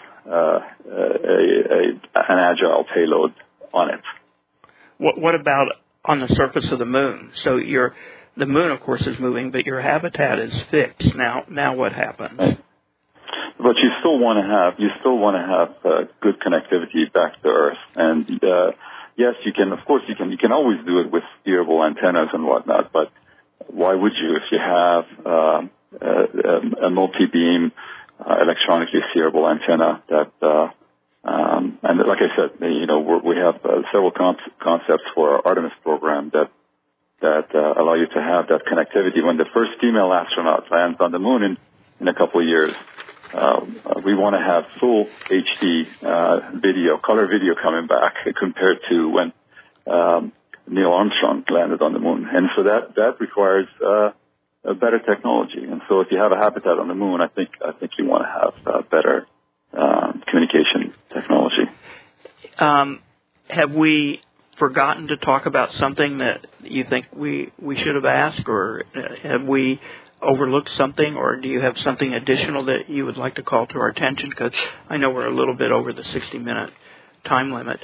an agile payload on it. What about on the surface of the moon? So the moon, of course, is moving, but your habitat is fixed. Now what happens? Right. But you still want to have good connectivity back to Earth. And yes, you can. Of course, you can always do it with steerable antennas and whatnot. But why would you if you have a multi-beam electronically steerable antenna that and like I said, we have several concepts for our Artemis program that allow you to have that connectivity. When the first female astronaut lands on the moon in a couple of years, we want to have full HD color video coming back compared to when Neil Armstrong landed on the moon. And so that requires a better technology. And so if you have a habitat on the moon, I think you want to have better communication technology. Have we forgotten to talk about something that you think we should have asked, or have we overlooked something, or do you have something additional that you would like to call to our attention? Because I know we're a little bit over the 60-minute time limit.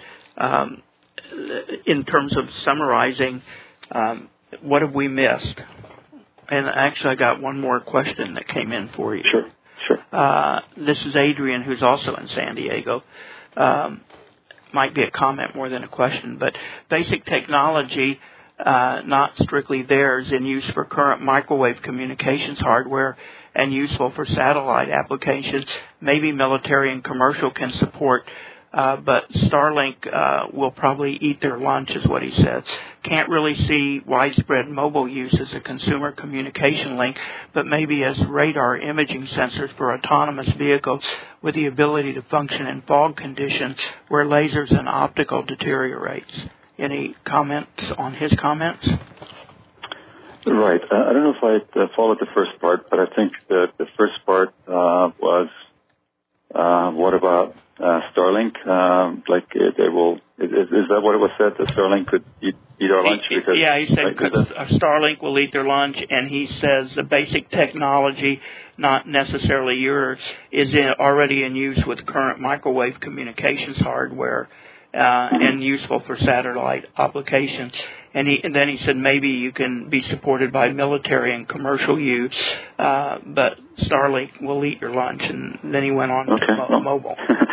In terms of summarizing, what have we missed? And actually, I got one more question that came in for you. Sure. This is Adrian, who's also in San Diego. Might be a comment more than a question, but basic technology, not strictly theirs, in use for current microwave communications hardware and useful for satellite applications. Maybe military and commercial can support, but Starlink will probably eat their lunch, is what he says. Can't really see widespread mobile use as a consumer communication link, but maybe as radar imaging sensors for autonomous vehicles with the ability to function in fog conditions where lasers and optical deteriorates. Any comments on his comments? Right. I don't know if I followed the first part, but I think the first part was what about Starlink? They will. Is that what it was said? That Starlink could eat our lunch? Yeah, he said Starlink will eat their lunch, and he says the basic technology, not necessarily yours, is already in use with current microwave communications hardware and useful for satellite applications. And then he said maybe you can be supported by military and commercial use, but Starlink will eat your lunch. And then he went on to mobile.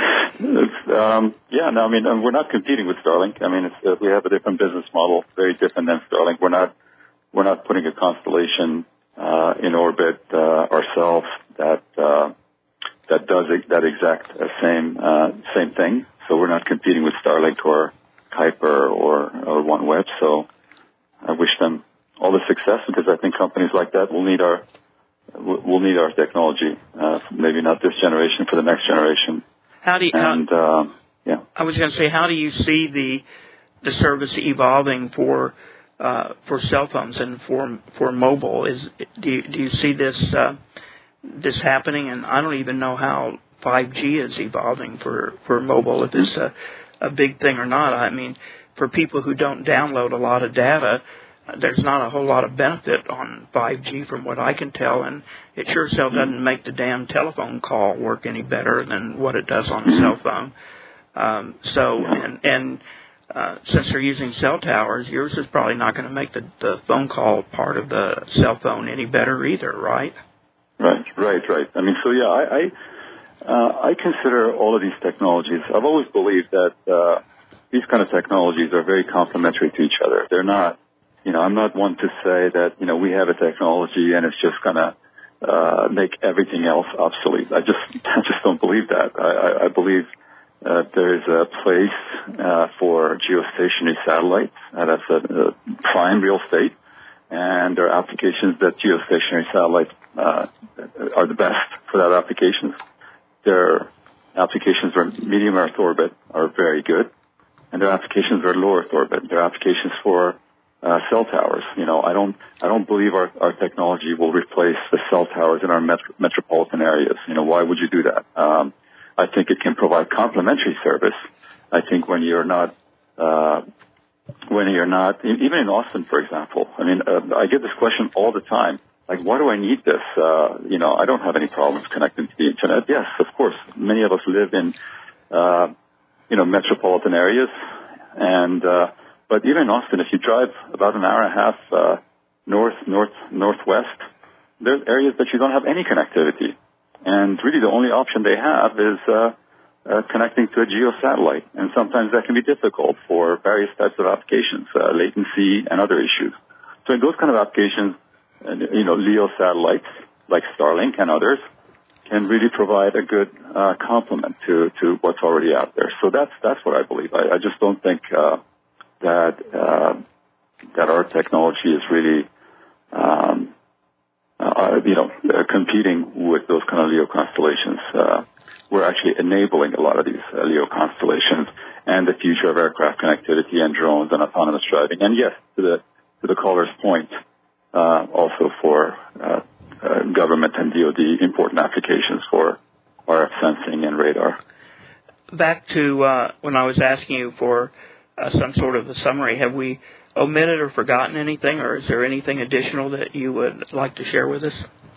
I mean, we're not competing with Starlink. I mean, we have a different business model, very different than Starlink. We're not putting a constellation in orbit ourselves that does that exact same thing. So we're not competing with Starlink or Kuiper or OneWeb. So I wish them all the success, because I think companies like that will need our technology. Maybe not this generation, for the next generation. I was going to say, how do you see the service evolving for cell phones and for mobile? Do you see this happening? And I don't even know how 5G is evolving for mobile, if it's a big thing or not. I mean, for people who don't download a lot of data, there's not a whole lot of benefit on 5G from what I can tell, and it sure as hell doesn't make the damn telephone call work any better than what it does on a cell phone. Since they're using cell towers, yours is probably not going to make the phone call part of the cell phone any better either, right? Right. I mean, so yeah, I consider all of these technologies. I've always believed that these kind of technologies are very complementary to each other. They're not. I'm not one to say that, we have a technology and it's just going to make everything else obsolete. I just don't believe that. I believe there is a place for geostationary satellites. That's a prime real estate. And there are applications that geostationary satellites are the best for that applications. There are applications where medium Earth orbit are very good. And there are applications where low Earth orbit. There are applications for cell towers. I don't believe our technology will replace the cell towers in our metropolitan areas. Why would you do that? I think it can provide complementary service. I think when you're not, even in Austin, for example, I mean, I get this question all the time. Like, why do I need this? I don't have any problems connecting to the internet. Yes, of course. Many of us live in, metropolitan areas, and but even in Austin, if you drive about an hour and a half northwest, there's areas that you don't have any connectivity. And really the only option they have is connecting to a geo satellite. And sometimes that can be difficult for various types of applications, latency and other issues. So in those kind of applications, LEO satellites like Starlink and others can really provide a good complement to what's already out there. So that's what I believe. I just don't think that our technology is really competing with those kind of LEO constellations. We're actually enabling a lot of these LEO constellations and the future of aircraft connectivity and drones and autonomous driving. And yes, to the caller's point, also for government and DoD important applications for RF sensing and radar. Back to when I was asking you for some sort of a summary, have we omitted or forgotten anything, or is there anything additional that you would like to share with us?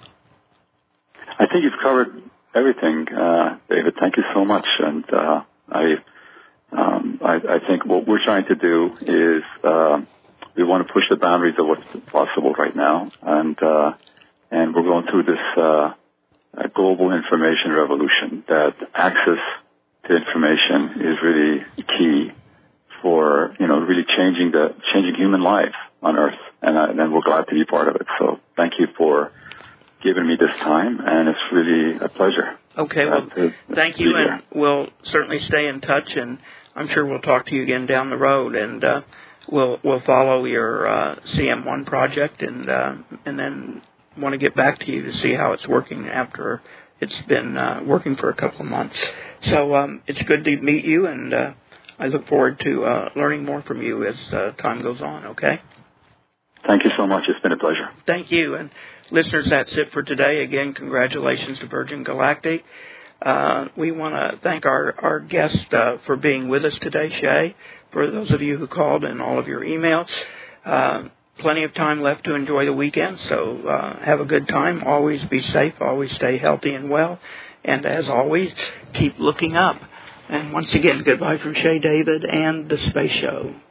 I think you've covered everything, David. Thank you so much. And I think what we're trying to do is we want to push the boundaries of what's possible right now, and we're going through this global information revolution. That access to information is really key for really changing human life on Earth, and we're glad to be part of it. So thank you for giving me this time, and it's really a pleasure. Okay, well, thank you, and we'll certainly stay in touch, and I'm sure we'll talk to you again down the road, and we'll follow your CM1 project, and then want to get back to you to see how it's working after it's been working for a couple of months. So it's good to meet you, and I look forward to learning more from you as time goes on, okay? Thank you so much. It's been a pleasure. Thank you. And listeners, that's it for today. Again, congratulations to Virgin Galactic. We want to thank our guest for being with us today, Shay, for those of you who called and all of your emails. Plenty of time left to enjoy the weekend, so have a good time. Always be safe. Always stay healthy and well. And as always, keep looking up. And once again, goodbye from Shay David and The Space Show.